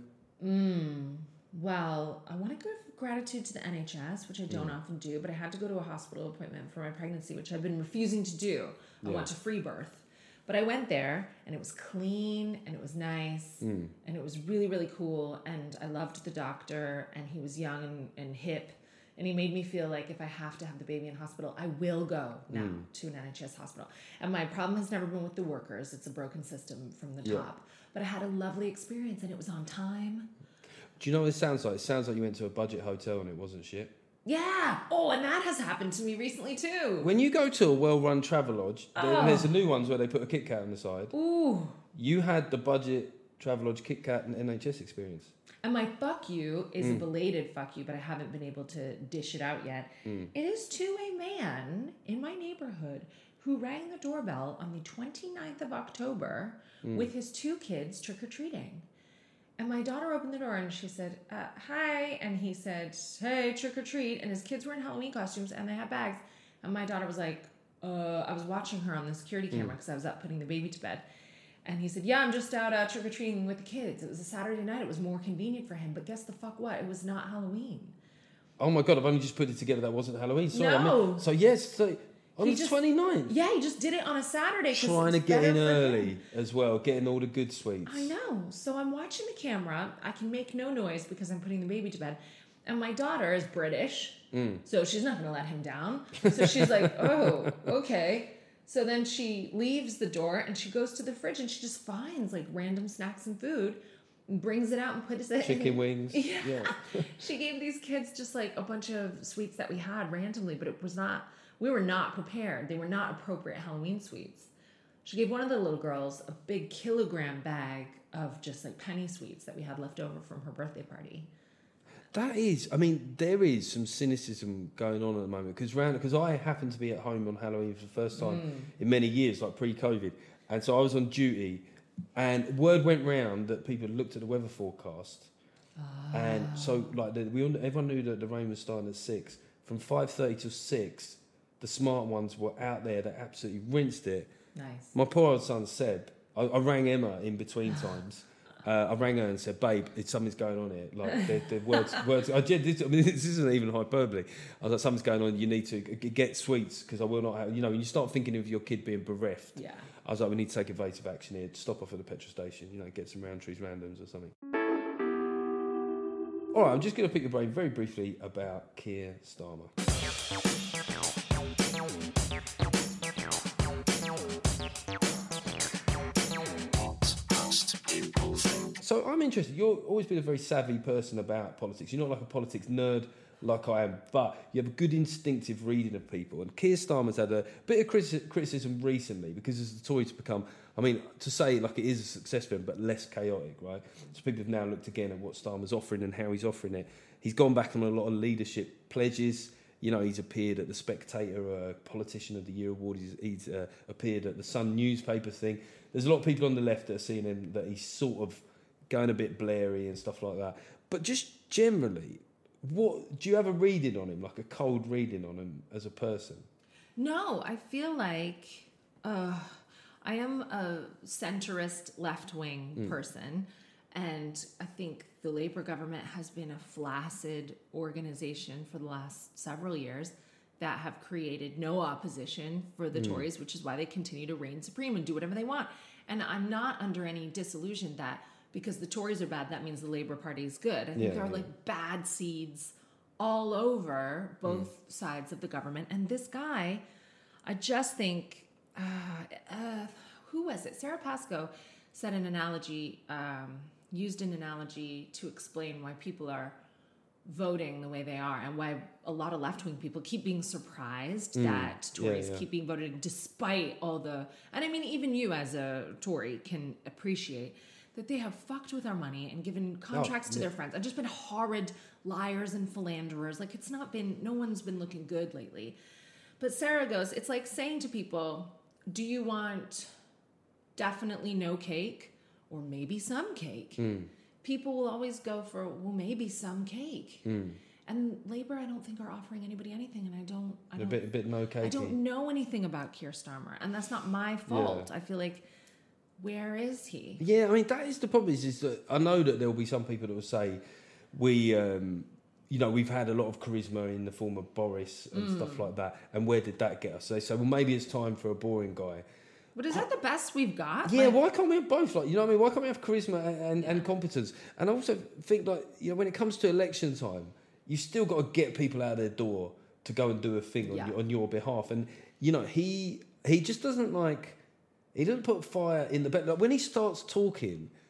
Well, I want to give gratitude to the NHS, which I don't often do, but I had to go to a hospital appointment for my pregnancy, which I've been refusing to do. I want to free birth. But I went there, and it was clean, and it was nice, and it was really, really cool, and I loved the doctor, and he was young and hip, and he made me feel like if I have to have the baby in hospital, I will go now to an NHS hospital. And my problem has never been with the workers. It's a broken system from the top. But I had a lovely experience, and it was on time. Do you know what it sounds like? It sounds like you went to a budget hotel and it wasn't shit. Yeah. Oh, and that has happened to me recently too. When you go to a well-run Travelodge, there's the new ones where they put a Kit Kat on the side. Ooh. You had the budget Travelodge Kit Kat and NHS experience. And my fuck you is a belated fuck you, but I haven't been able to dish it out yet. It is to a man in my neighborhood who rang the doorbell on the 29th of October with his 2 kids trick-or-treating. And my daughter opened the door and she said, hi. And he said, hey, trick or treat. And his kids were in Halloween costumes and they had bags. And my daughter was like, I was watching her on the security camera because I was up putting the baby to bed. And he said, yeah, I'm just out trick or treating with the kids. It was a Saturday night. It was more convenient for him. But guess the fuck what? It was not Halloween. Oh my God, I've only just put it together. That wasn't Halloween. Sorry. No. So yes, so on the 29th. Yeah, he just did it on a Saturday. Trying to get in early as well, getting all the good sweets. I know. So I'm watching the camera. I can make no noise because I'm putting the baby to bed. And my daughter is British, so she's not going to let him down. So she's like, oh, okay. So then she leaves the door and she goes to the fridge and she just finds like random snacks and food and brings it out and puts it in. Chicken wings. Yeah. She gave these kids just like a bunch of sweets that we had randomly, but it was not... We were not prepared. They were not appropriate Halloween sweets. She gave one of the little girls a big kilogram bag of just like penny sweets that we had left over from her birthday party. That is, I mean, there is some cynicism going on at the moment because I happened to be at home on Halloween for the first time in many years, like pre-COVID, and so I was on duty, and word went round that people looked at the weather forecast, and so like everyone knew that the rain was starting at 6. From 5:30 till 6. The smart ones were out there that absolutely rinsed it. Nice. My poor old son Seb, I rang Emma in between times. I rang her and said, babe, something's going on here. Like, the words. This isn't even hyperbole. I was like, something's going on. You need to get sweets because I will not have, when you start thinking of your kid being bereft. Yeah. I was like, we need to take evasive action here. Stop off at the petrol station, get some Roundtree's randoms or something. All right, I'm just going to pick your brain very briefly about Keir Starmer. So I'm interested. You've always been a very savvy person about politics. You're not like a politics nerd like I am, but you have a good instinctive reading of people. And Keir Starmer's had a bit of criticism recently because as the Tories become, to say like it is a success for him, but less chaotic, right? So people have now looked again at what Starmer's offering and how he's offering it. He's gone back on a lot of leadership pledges. He's appeared at the Spectator Politician of the Year award. He's appeared at the Sun newspaper thing. There's a lot of people on the left that are seeing him that he's sort of going a bit blairy and stuff like that. But just generally, what do you have a reading on him, like a cold reading on him as a person? No, I feel like I am a centrist left-wing person, and I think the Labour government has been a flaccid organization for the last several years that have created no opposition for the Tories, which is why they continue to reign supreme and do whatever they want. And I'm not under any disillusion that because the Tories are bad, that means the Labour Party is good. I think there are like bad seeds all over both sides of the government. And this guy, I just think, who was it? Sarah Pascoe said an analogy, used an analogy to explain why people are voting the way they are and why a lot of left-wing people keep being surprised that Tories keep being voted despite all the... And I mean, even you as a Tory can appreciate that they have fucked with our money and given contracts to their friends and just been horrid liars and philanderers. Like, it's not been... No one's been looking good lately. But Sarah goes, it's like saying to people, do you want definitely no cake or maybe some cake? People will always go for, well, maybe some cake. And Labour, I don't think, are offering anybody anything, and I don't a bit no cakey. I don't know anything about Keir Starmer, and that's not my fault. I feel like, where is he? Yeah, I mean, that is the problem. Is that I know that there will be some people that will say we've had a lot of charisma in the form of Boris and stuff like that, and where did that get us? They say, well, maybe it's time for a boring guy. But is that the best we've got? Yeah, why can't we have both? Like, why can't we have charisma and competence? And I also think, when it comes to election time, you still got to get people out of their door to go and do a thing on your behalf. And he just doesn't he doesn't put fire in the bed. Like when he starts talking,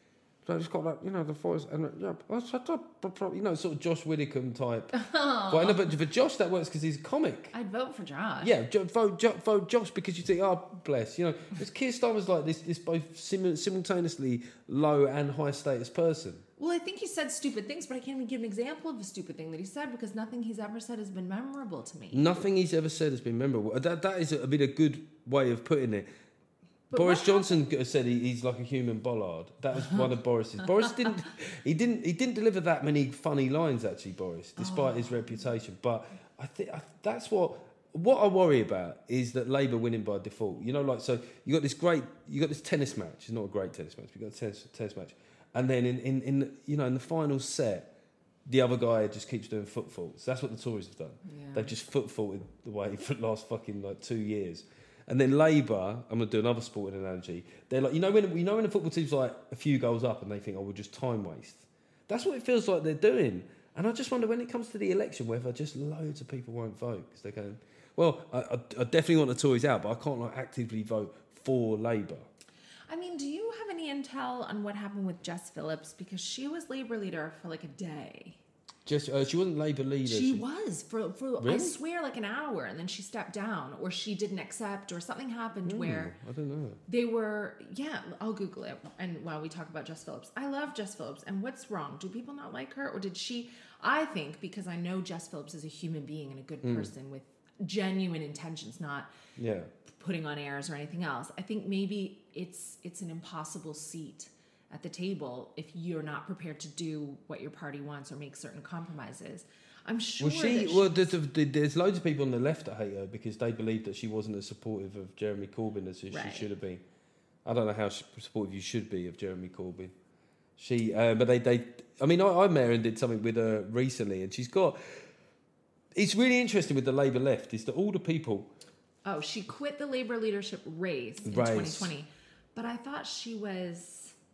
So it's got that, you know, the voice, and shut up, you know, sort of Josh Widdicombe type. But I know, but for Josh that works because he's a comic. I'd vote for Josh. Yeah, vote Josh because you think, oh, bless, you know, because Keir Starmer's like this both simultaneously low and high status person. Well, I think he said stupid things, but I can't even give an example of a stupid thing that he said because nothing he's ever said has been memorable to me. Nothing he's ever said has been memorable. That is a good way of putting it. But Boris Johnson said he's like a human bollard. That was one of Boris's. Boris didn't deliver that many funny lines actually, Boris, despite his reputation. But I think that's what I worry about is that Labour winning by default. You know, like, so you got this tennis match. It's not a great tennis match, but you got a tennis match, and then in the final set, the other guy just keeps doing foot faults. That's what the Tories have done. Yeah. They've just foot faulted the way for the last fucking 2 years. And then Labour, I'm going to do another sporting analogy. They're like, when the football team's like a few goals up and they think, oh, we'll just time waste. That's what it feels like they're doing. And I just wonder when it comes to the election, whether just loads of people won't vote because they're going, well, I definitely want the Tories out, but I can't actively vote for Labour. I mean, do you have any intel on what happened with Jess Phillips? Because she was Labour leader for like a day. She wasn't Labour leader. She was for Really? I swear like an hour, and then she stepped down, or she didn't accept, or something happened where I don't know. they were. Yeah, I'll Google it. And while we talk about Jess Phillips, I love Jess Phillips. And what's wrong? Do people not like her, or did she? I think because I know Jess Phillips is a human being and a good person with genuine intentions, not putting on airs or anything else. I think maybe it's an impossible seat at the table if you're not prepared to do what your party wants or make certain compromises. I'm sure there's loads of people on the left that hate her because they believe that she wasn't as supportive of Jeremy Corbyn as she should have been. I don't know how supportive you should be of Jeremy Corbyn. But I met her and did something with her recently, and she's got. It's really interesting with the Labour left is that all the people. Oh, she quit the Labour leadership race in 2020, but I thought she was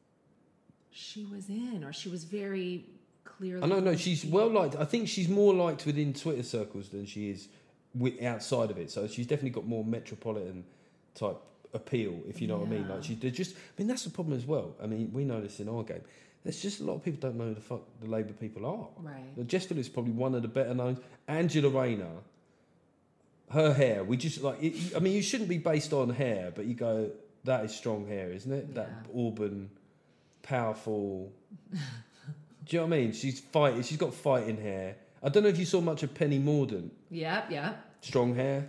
in, or she was very clearly. No, she's well liked. I think she's more liked within Twitter circles than she is outside of it. So she's definitely got more metropolitan type appeal, if you know what I mean. Like that's the problem as well. I mean, we know this in our game. There's just a lot of people don't know who the fuck the Labour people are. Right. Jess Phillips is probably one of the better known. Angela Rayner, her hair, we just like. You shouldn't be based on hair, but you go, that is strong hair, isn't it? Yeah. That auburn. Powerful. Do you know what I mean? She's got fighting hair. I don't know if you saw much of Penny Mordaunt. Yep. Strong hair.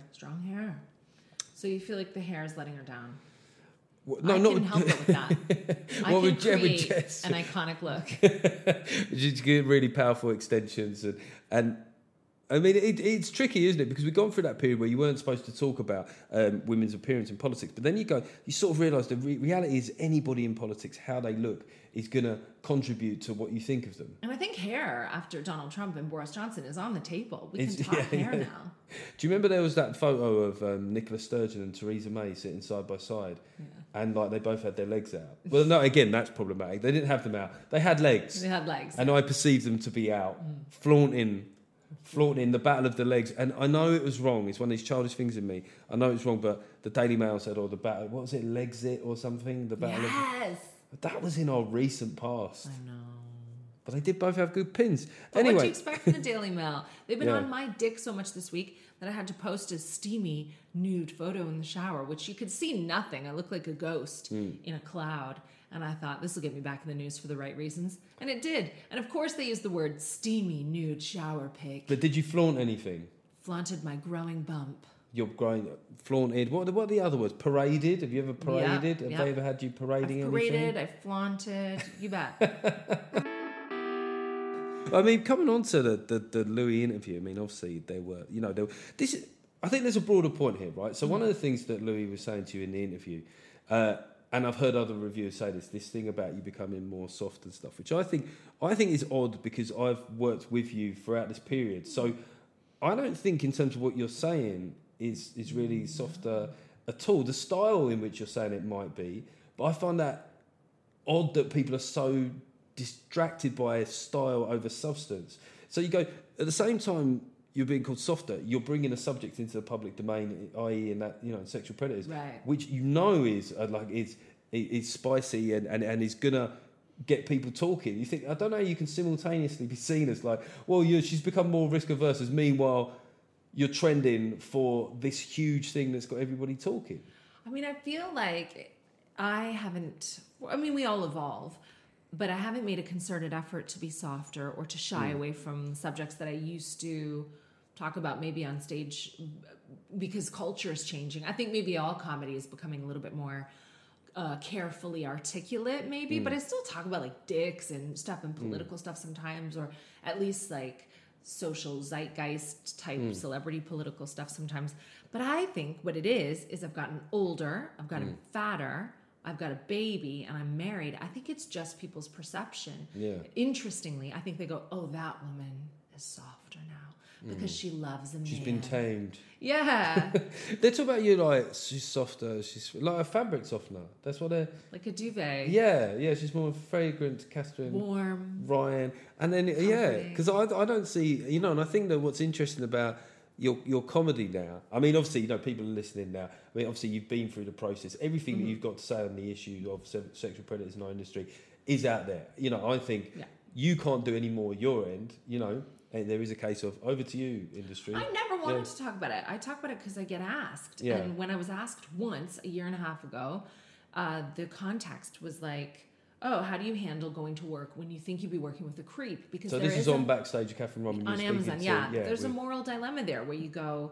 So you feel like the hair is letting her down? Well, I can help it with that. I can create Jess? an iconic look. She's got really powerful extensions and I mean, it's tricky, isn't it? Because we've gone through that period where you weren't supposed to talk about women's appearance in politics. But then you sort of realise the reality is anybody in politics, how they look, is going to contribute to what you think of them. And I think hair, after Donald Trump and Boris Johnson, is on the table. We can talk hair now. Do you remember there was that photo of Nicola Sturgeon and Theresa May sitting side by side? Yeah. And like they both had their legs out. Well, no, again, that's problematic. They didn't have them out. They had legs. And I perceived them to be out, flaunting the battle of the legs. And I know it was wrong. It's one of these childish things in me. I know it's wrong, but the Daily Mail said, the battle, what was it, Legsit or something? The battle of... That was in our recent past. I know. But they did both have good pins. But anyway. What do you expect from the Daily Mail? They've been on my dick so much this week that I had to post a steamy nude photo in the shower, which you could see nothing. I look like a ghost in a cloud. And I thought, this will get me back in the news for the right reasons. And it did. And of course they used the word steamy nude shower pic. But did you flaunt anything? Flaunted my growing bump. You're growing, flaunted. What are the other words? Paraded? Have you ever paraded? Yep. Have they ever had you parading I've anything? Paraded, I've flaunted. You bet. I mean, coming on to the Louis interview, I mean, obviously I think there's a broader point here, right? So one of the things that Louis was saying to you in the interview, and I've heard other reviewers say this thing about you becoming more soft and stuff, which I think is odd because I've worked with you throughout this period. So I don't think in terms of what you're saying is really softer at all. The style in which you're saying it might be, but I find that odd that people are so distracted by style over substance. So you go, at the same time you're being called softer, you're bringing a subject into the public domain, i.e. in that, sexual predators, right, which is spicy and is gonna get people talking. You think, I don't know, you can simultaneously be seen as like, well, she's become more risk averse, as meanwhile you're trending for this huge thing that's got everybody talking. I mean, I feel like we all evolve, but I haven't made a concerted effort to be softer or to shy away from subjects that I used to talk about maybe on stage because culture is changing. I think maybe all comedy is becoming a little bit more carefully articulate maybe, but I still talk about like dicks and stuff and political stuff sometimes, or at least like social zeitgeist type celebrity political stuff sometimes. But I think what it is I've gotten older, I've gotten fatter, I've got a baby, and I'm married. I think it's just people's perception. Yeah. Interestingly, I think they go, oh, that woman is softer now because she loves a man. She's been tamed. Yeah. They talk about you like, she's softer, she's like a fabric softener. That's what they're... Like a duvet. Yeah, she's more fragrant, Catherine. Warm. Ryan. And then, because I don't see, and I think that what's interesting about your comedy now, I mean, obviously, people are listening now. I mean, obviously, you've been through the process. Everything that you've got to say on the issue of sexual predators in our industry is out there. I think you can't do any more your end, and there is a case of over to you, industry. I never wanted to talk about it. I talk about it because I get asked. Yeah. And when I was asked once, a year and a half ago, the context was like, oh, how do you handle going to work when you think you'd be working with a creep? Because so this is on Backstage, Catherine Roman. On Amazon, There's a moral dilemma there where you go,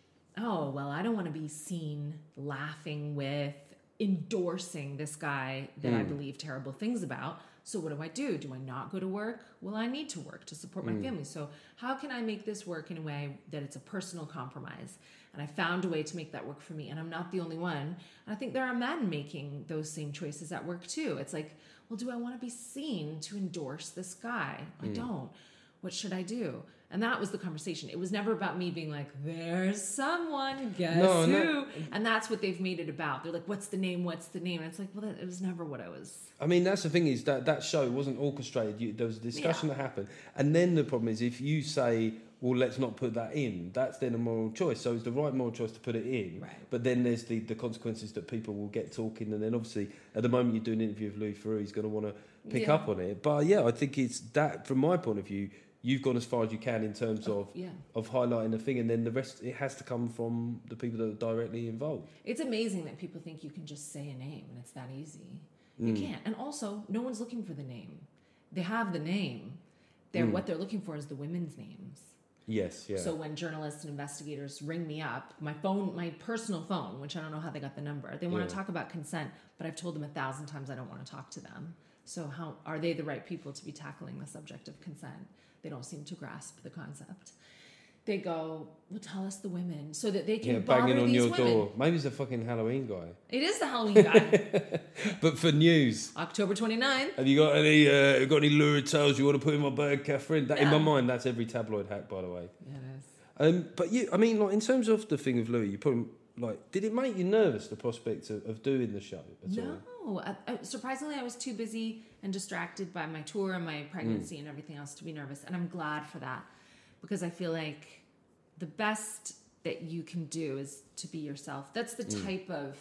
oh, well, I don't want to be seen laughing with, endorsing this guy that I believe terrible things about. So what do? Do I not go to work? Well, I need to work to support my family. So how can I make this work in a way that it's a personal compromise? And I found a way to make that work for me. And I'm not the only one. And I think there are men making those same choices at work too. It's like, well, do I want to be seen to endorse this guy? I don't. What should I do? And that was the conversation. It was never about me being like, there's someone, guess who? No. And that's what they've made it about. They're like, what's the name? And it's like, well, it was never what I was. I mean, that's the thing is that show wasn't orchestrated. There was a discussion that happened. And then the problem is if you say, well, let's not put that in, that's then a moral choice. So it's the right moral choice to put it in. Right. But then there's the consequences that people will get talking. And then obviously, at the moment you do an interview with Louis Theroux, he's going to want to pick up on it. But I think it's that, from my point of view, you've gone as far as you can in terms of highlighting the thing, and then the rest, it has to come from the people that are directly involved. It's amazing that people think you can just say a name and it's that easy. You can't. And also, no one's looking for the name. They have the name. What they're looking for is the women's names. Yes, yeah. So when journalists and investigators ring me up, my personal phone, which I don't know how they got the number, they want to talk about consent, but I've told them 1,000 times I don't want to talk to them. So how are they the right people to be tackling the subject of consent? They don't seem to grasp the concept. They go, well, tell us the women so that they can banging on these your women. door. Maybe it's a fucking Halloween guy. It is the Halloween guy. But for news. October 29th. Have you got any lurid tales you want to put in my bag, Catherine? That, in my mind, that's every tabloid hack, by the way. Yeah, it is. But I mean, like, in terms of the thing with Louis, you put him, like, did it make you nervous, the prospect of doing the show at all? No. Surprisingly, I was too busy and distracted by my tour and my pregnancy and everything else to be nervous. And I'm glad for that, because I feel like the best that you can do is to be yourself. That's the type of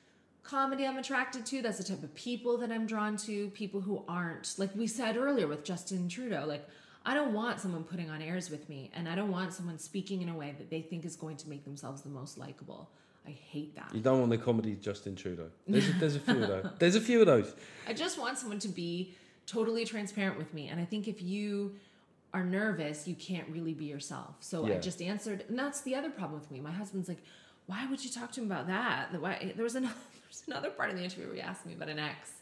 comedy I'm attracted to. That's the type of people that I'm drawn to. People who aren't, like we said earlier with Justin Trudeau, like, I don't want someone putting on airs with me, and I don't want someone speaking in a way that they think is going to make themselves the most likable. I hate that. You don't want the comedy Justin Trudeau. There's a few of those. There's a few of those. I just want someone to be totally transparent with me. And I think if you are nervous, you can't really be yourself. So I just answered. And that's the other problem with me. My husband's like, why would you talk to him about that? There was another part of the interview where he asked me about an ex.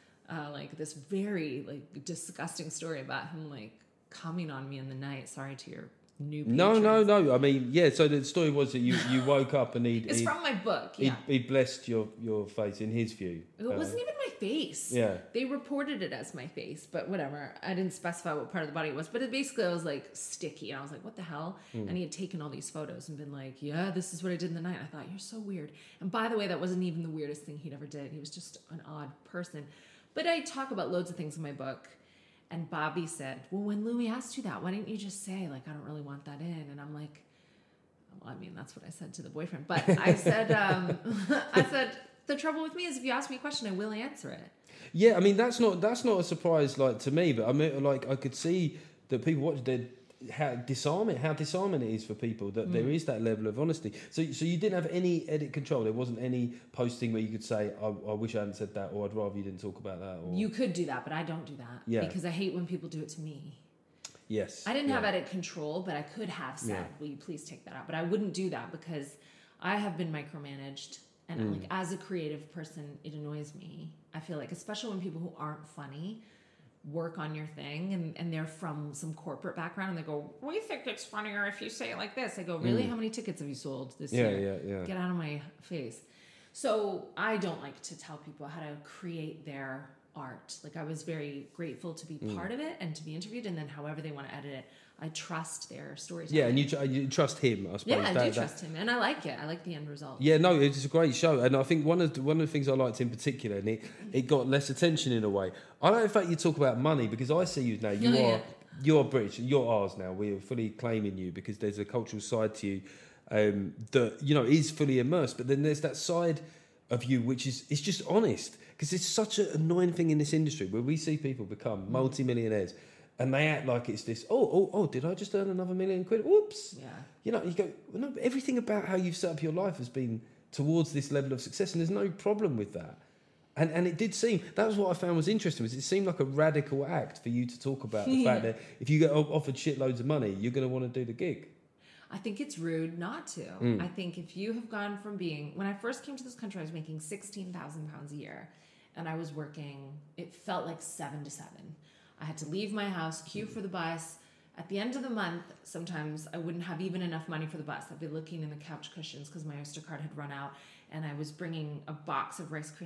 Like this very disgusting story about him coming on me in the night. Sorry to your new patrons. No. I mean, so the story was that you woke up and it's from my book. Yeah. He blessed your face in his view. It wasn't even my face. Yeah. They reported it as my face, but whatever. I didn't specify what part of the body it was, but it basically was sticky, and I was like, what the hell? And he had taken all these photos and been like, yeah, this is what I did in the night. I thought, you're so weird. And by the way, that wasn't even the weirdest thing he'd ever did. He was just an odd person. But I talk about loads of things in my book. And Bobby said, well, when Louis asked you that, why didn't you just say, I don't really want that in? And I'm like, well, I mean, that's what I said to the boyfriend. But I said, the trouble with me is if you ask me a question, I will answer it. Yeah, I mean that's not a surprise like to me, but I mean like I could see that people watch how disarming it is for people that there is that level of honesty. So you didn't have any edit control. There wasn't any posting where you could say, I wish I hadn't said that, or I'd rather you didn't talk about that. Or You could do that, but I don't do that. Yeah. Because I hate when people do it to me. Yes. I didn't have edit control, but I could have said, will you please take that out? But I wouldn't do that because I have been micromanaged. And like as a creative person, it annoys me. I feel like, especially when people who aren't funny work on your thing and they're from some corporate background and they go, we think it's funnier if you say it like this. I go, really? How many tickets have you sold this year? Yeah. Get out of my face. So I don't like to tell people how to create their art. Like I was very grateful to be part of it and to be interviewed, and then however they want to edit it, I trust their storytelling. Yeah, and you trust him, I suppose. Yeah, I do trust him, and I like it. I like the end result. Yeah, no, it's a great show, and I think one of the things I liked in particular, and it got less attention in a way. I like the fact you talk about money because I see you now. You're British, you're ours now. We're fully claiming you because there's a cultural side to you that is fully immersed. But then there's that side of you which is just honest, because it's such an annoying thing in this industry where we see people become multi-millionaires. And they act like it's this, did I just earn another £1 million? Whoops. Yeah. You go, well, no, but everything about how you've set up your life has been towards this level of success, and there's no problem with that. And it did seem, that was what I found was interesting, was it seemed like a radical act for you to talk about the fact that if you get offered shitloads of money, you're going to want to do the gig. I think it's rude not to. I think if you have gone from when I first came to this country, I was making £16,000 a year, and I was working, it felt like 7 to 7. I had to leave my house, queue for the bus. At the end of the month, sometimes I wouldn't have even enough money for the bus. I'd be looking in the couch cushions because my Oyster card had run out, and I was bringing a box of Rice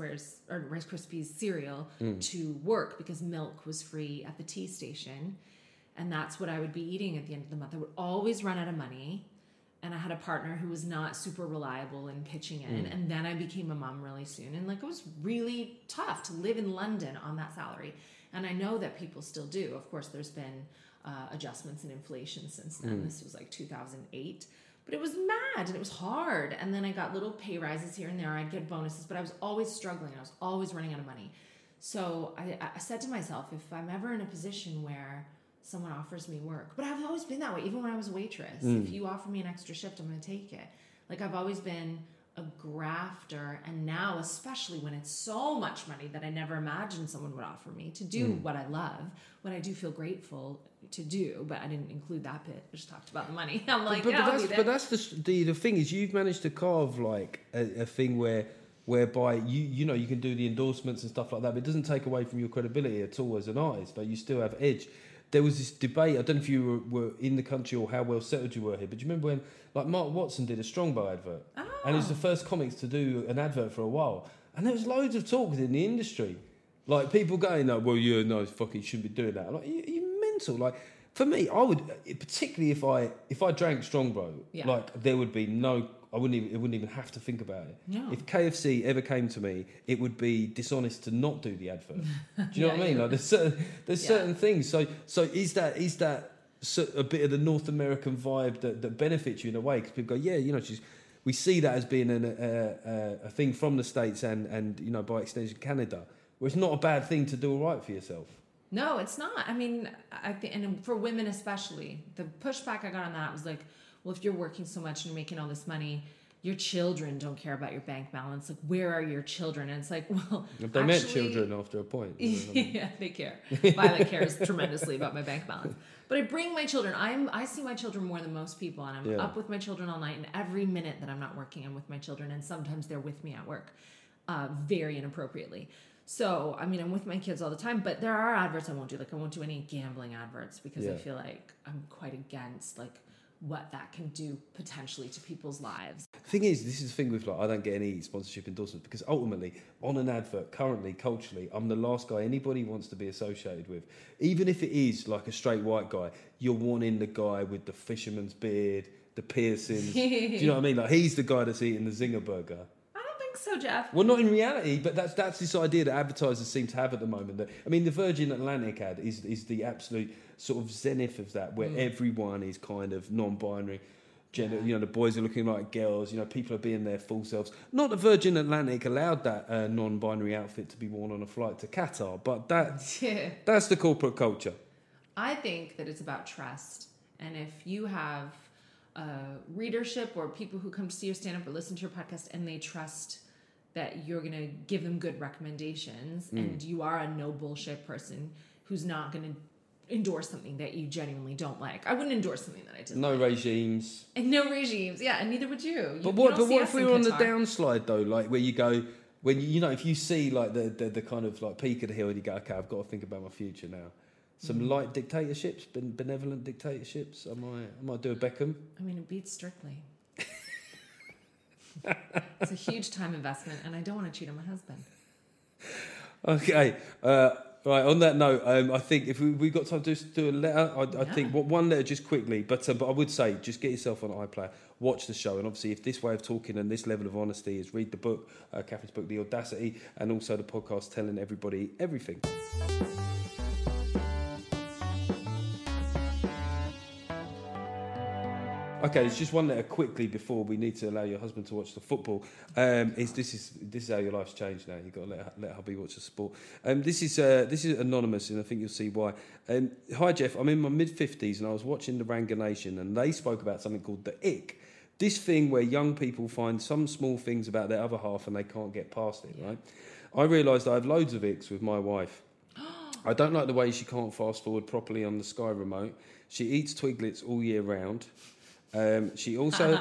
Krispies cereal to work because milk was free at the tea station, and that's what I would be eating at the end of the month. I would always run out of money, and I had a partner who was not super reliable in pitching in, and then I became a mom really soon, and it was really tough to live in London on that salary. And I know that people still do. Of course, there's been adjustments in inflation since then. This was like 2008. But it was mad and it was hard. And then I got little pay rises here and there. I'd get bonuses, but I was always struggling. I was always running out of money. So I said to myself, if I'm ever in a position where someone offers me work, but I've always been that way, even when I was a waitress. If you offer me an extra shift, I'm going to take it. Like I've always been a grafter, and now especially when it's so much money that I never imagined someone would offer me to do what I love, what I do feel grateful to do, but I didn't include that bit. I just talked about the money. I'm like, but that's the thing is you've managed to carve like a thing whereby you can do the endorsements and stuff like that, but it doesn't take away from your credibility at all as an artist, but you still have edge. There was this debate, I don't know if you were in the country or how well settled you were here, but do you remember when like Mark Watson did a Strongbow advert? And he was the first comics to do an advert for a while. And there was loads of talk within the industry. Like people going, no, fucking shouldn't be doing that. I'm like, you're mental. Like for me, I would, particularly if I drank Strongbow, like there would be it wouldn't even have to think about it. No. If KFC ever came to me, it would be dishonest to not do the advert. Do you know what I mean? Like there's certain things. So is that a bit of the North American vibe that benefits you in a way? Because people go, we see that as being a thing from the States and by extension Canada, where it's not a bad thing to do all right for yourself. No, it's not. I mean, I think, and for women especially, the pushback I got on that was like, well, if you're working so much and making all this money, your children don't care about your bank balance. Like, where are your children? And it's like, well, they meant children after a point. Yeah, they care. Violet cares tremendously about my bank balance. But I bring my children. I see my children more than most people, and I'm up with my children all night. And every minute that I'm not working, I'm with my children, and sometimes they're with me at work, very inappropriately. So, I mean, I'm with my kids all the time, but there are adverts I won't do. Like, I won't do any gambling adverts because I feel like I'm quite against like what that can do potentially to people's lives. The thing is, this is the thing with like, I don't get any sponsorship endorsements because ultimately on an advert currently, culturally, I'm the last guy anybody wants to be associated with. Even if it is like a straight white guy, you're wanting the guy with the fisherman's beard, the piercings. Do you know what I mean? Like he's the guy that's eating the Zinger burger. So, Jeff. Well, not in reality, but that's this idea that advertisers seem to have at the moment. That I mean, the Virgin Atlantic ad is the absolute sort of zenith of that, where everyone is kind of non-binary. gender, you know, the boys are looking like girls, you know, people are being their full selves. Not the Virgin Atlantic allowed that non-binary outfit to be worn on a flight to Qatar, but that's the corporate culture. I think that it's about trust. And if you have readership or people who come to see your stand-up or listen to your podcast and they trust that you're going to give them good recommendations and you are a no bullshit person who's not going to endorse something that you genuinely don't like. I wouldn't endorse something that I didn't like. Regimes. And no regimes, yeah, and neither would you. But what if we were on the downslide though, like where you go, when you know, if you see like the kind of like peak of the hill and you go, okay, I've got to think about my future now. Some light dictatorships, benevolent dictatorships. I might do a Beckham. I mean, it beats Strictly. It's a huge time investment, and I don't want to cheat on my husband. Okay. Right, on that note, I think if we got time to do a letter, I think one letter just quickly, but I would say just get yourself on iPlayer, watch the show, and obviously if this way of talking and this level of honesty is read the book, Catherine's book, The Audacity, and also the podcast Telling Everybody Everything. Okay, there's just one letter quickly before we need to allow your husband to watch the football. This is how your life's changed now. You've got to let hubby watch the sport. This is anonymous, and I think you'll see why. Hi Jeff, I'm in my mid-50s and I was watching the Ranga Nation, and they spoke about something called the ick. This thing where young people find some small things about their other half and they can't get past it. Right? I realised I have loads of icks with my wife. I don't like the way she can't fast forward properly on the Sky remote. She eats Twiglets all year round. She also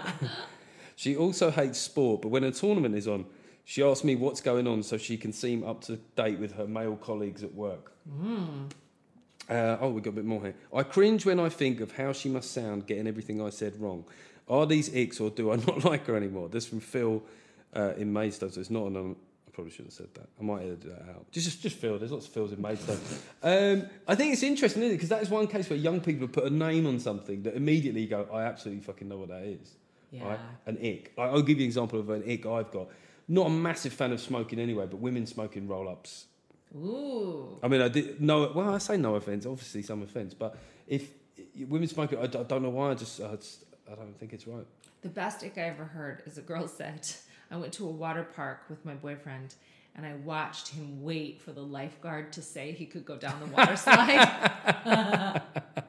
hates sport, but when a tournament is on, she asks me what's going on so she can seem up to date with her male colleagues at work. We've got a bit more here. I cringe when I think of how she must sound getting everything I said wrong. Are these icks or do I not like her anymore? This from Phil in Maidstone, so it's not an... I probably should have said that. I might edit that out. Just Phil. There's lots of Phils in Maidstone. I think it's interesting, isn't it? Because that is one case where young people have put a name on something that immediately you go, I absolutely fucking know what that is. Yeah. Right? An ick. I'll give you an example of an ick I've got. Not a massive fan of smoking anyway, but women smoking roll-ups. Ooh. I mean, I say no offence, obviously some offence, but if women smoke it, I don't know why, I don't think it's right. The best ick I ever heard is a girl said, I went to a water park with my boyfriend and I watched him wait for the lifeguard to say he could go down the water slide.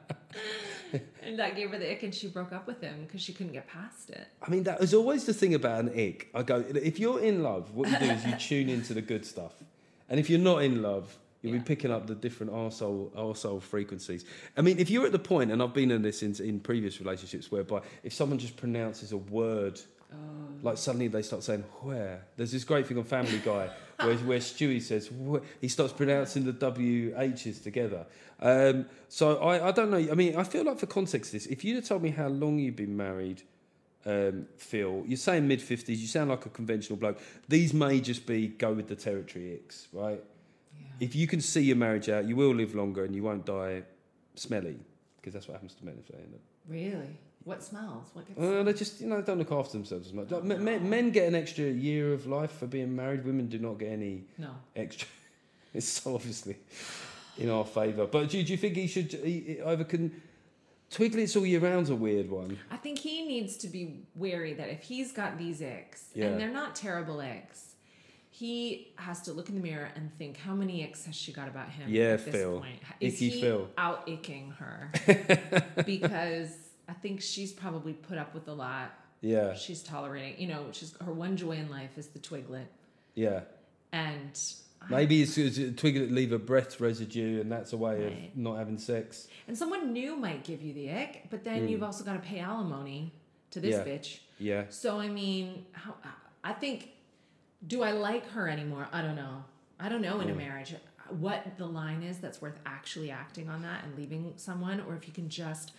And that gave her the ick and she broke up with him because she couldn't get past it. I mean, that was always the thing about an ick. I go, if you're in love, what you do is you tune into the good stuff. And if you're not in love, you'll be picking up the different arsehole frequencies. I mean, if you're at the point, and I've been in this in previous relationships, whereby if someone just pronounces a word, like suddenly they start saying where. There's this great thing on Family Guy where Stewie says he starts pronouncing the WHs together. So I don't know. I mean, I feel like for context of this, if you'd have told me how long you've been married, Phil, you're saying mid-50s, you sound like a conventional bloke. These may just be go with the territory icks, right? Yeah. If you can see your marriage out, you will live longer and you won't die smelly, because that's what happens to men if they end up. Really? What smells? What gets they just, don't look after themselves as much. Like, men get an extra year of life for being married. Women do not get any extra. It's so obviously in our favour. But do you think he should either can... Twiglets all year round's a weird one. I think he needs to be wary that if he's got these icks, and they're not terrible icks, he has to look in the mirror and think, how many icks has she got about him at this Phil. point? Is he Phil. out-icking her? Because I think she's probably put up with a lot. Yeah. She's tolerating, her one joy in life is the Twiglet. Yeah. And... Maybe it's a Twiglet leave a breath residue, and that's a way of not having sex. And someone new might give you the ick, but then you've also got to pay alimony to this bitch. Yeah. So, I mean, I think, do I like her anymore? I don't know. I don't know in a marriage what the line is that's worth actually acting on that and leaving someone, or if you can just...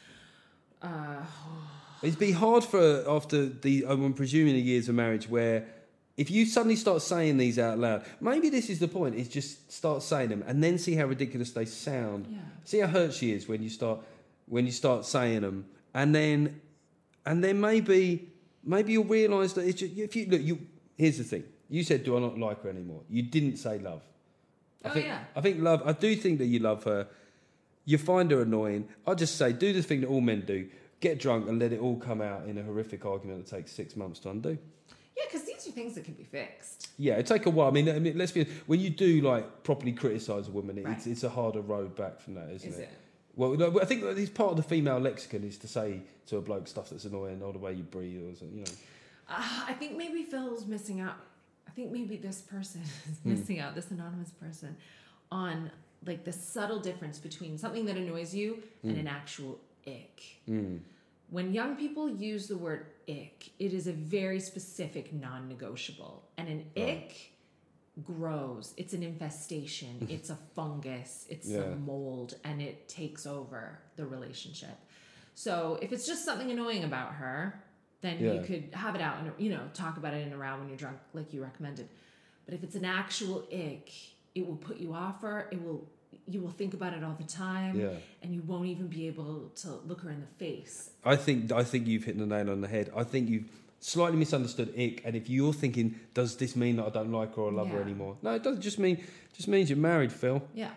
It'd be hard after I'm presuming the years of marriage where... If you suddenly start saying these out loud, maybe this is the point, is just start saying them and then see how ridiculous they sound. Yeah. See how hurt she is when you start saying them. And then maybe you'll realise that it's just, here's the thing. You said, do I not like her anymore? You didn't say love. I think love, I do think that you love her. You find her annoying. I'll just say, do the thing that all men do. get drunk and let it all come out in a horrific argument that takes 6 months to undo. Yeah, because these are things that can be fixed. Yeah, it take a while. I mean, let's be when you do like properly criticise a woman, Right. it's a harder road back from that, isn't Is it? Well, no, I think it's part of the female lexicon is to say to a bloke stuff that's annoying, or the way you breathe, or something, you know. I think maybe Phil's missing out. I think maybe this person is missing out, this anonymous person, on like the subtle difference between something that annoys you and an actual ick. When young people use the word ick, it is a very specific non-negotiable. And an ick grows. It's an infestation. It's a fungus. It's a mold, and it takes over the relationship. So if it's just something annoying about her, then you could have it out and, you know, talk about it in a round when you're drunk, like you recommended. But if it's an actual ick, it will put you off her. You will think about it all the time, and you won't even be able to look her in the face. I think you've hit the nail on the head. I think you've slightly misunderstood ick, and if you're thinking, does this mean that I don't like her or love her anymore? No, it doesn't. Just means you're married, Phil. Yeah.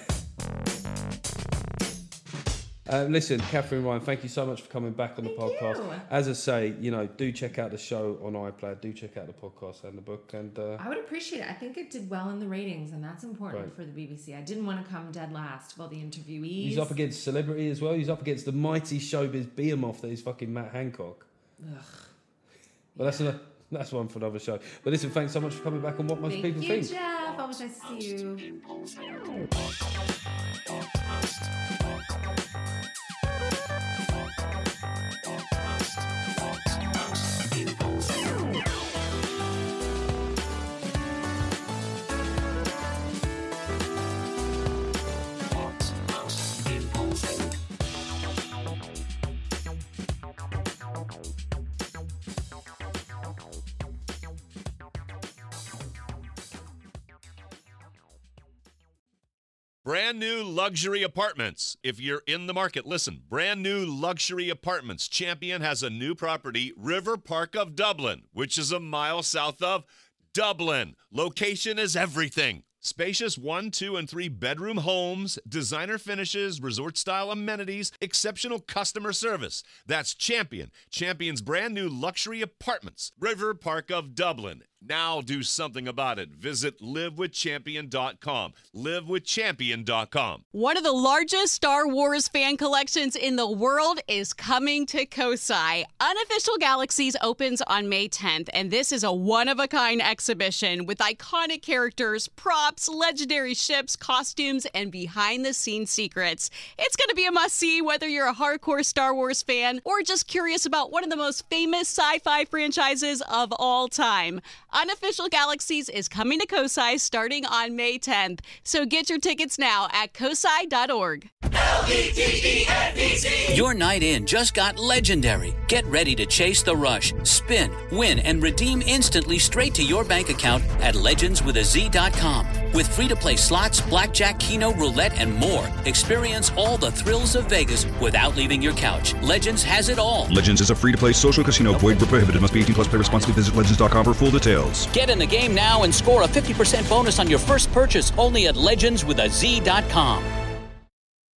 Listen, Catherine Ryan, thank you so much for coming back on the podcast. You. As I say, you know, do check out the show on iPlayer. Do check out the podcast and the book. And I would appreciate it. I think it did well in the ratings, and that's important for the BBC. I didn't want to come dead last of all the interviewees. He's up against celebrity as well. He's up against the mighty showbiz behemoth that is fucking Matt Hancock. Ugh. Well, that's one for another show. But listen, thanks so much for coming back on What Most People Think. Thank you, Jeff. Always nice to see you. Brand new luxury apartments. If you're in the market, listen. Brand new luxury apartments. Champion has a new property, River Park of Dublin, which is a mile south of Dublin. Location is everything. Spacious 1, 2, and 3 bedroom homes, designer finishes, resort-style amenities, exceptional customer service. That's Champion. Champion's brand new luxury apartments, River Park of Dublin. Now do something about it. Visit livewithchampion.com. Livewithchampion.com. One of the largest Star Wars fan collections in the world is coming to Kosai. Unofficial Galaxies opens on May 10th, and this is a one-of-a-kind exhibition with iconic characters, props, legendary ships, costumes, and behind-the-scenes secrets. It's going to be a must-see whether you're a hardcore Star Wars fan or just curious about one of the most famous sci-fi franchises of all time. Unofficial Galaxies is coming to Kosai starting on May 10th, so get your tickets now at kosai.org. LVTENBC. Your night in just got legendary. Get ready to chase the rush, spin, win, and redeem instantly straight to your bank account at legendswithaz.com. With free-to-play slots, blackjack, keno, roulette, and more, experience all the thrills of Vegas without leaving your couch. Legends has it all. Legends is a free-to-play social casino. Void where prohibited. Must be 18 plus. Play responsibly. Visit legends.com for full details. Get in the game now and score a 50% bonus on your first purchase only at legendswithaz.com.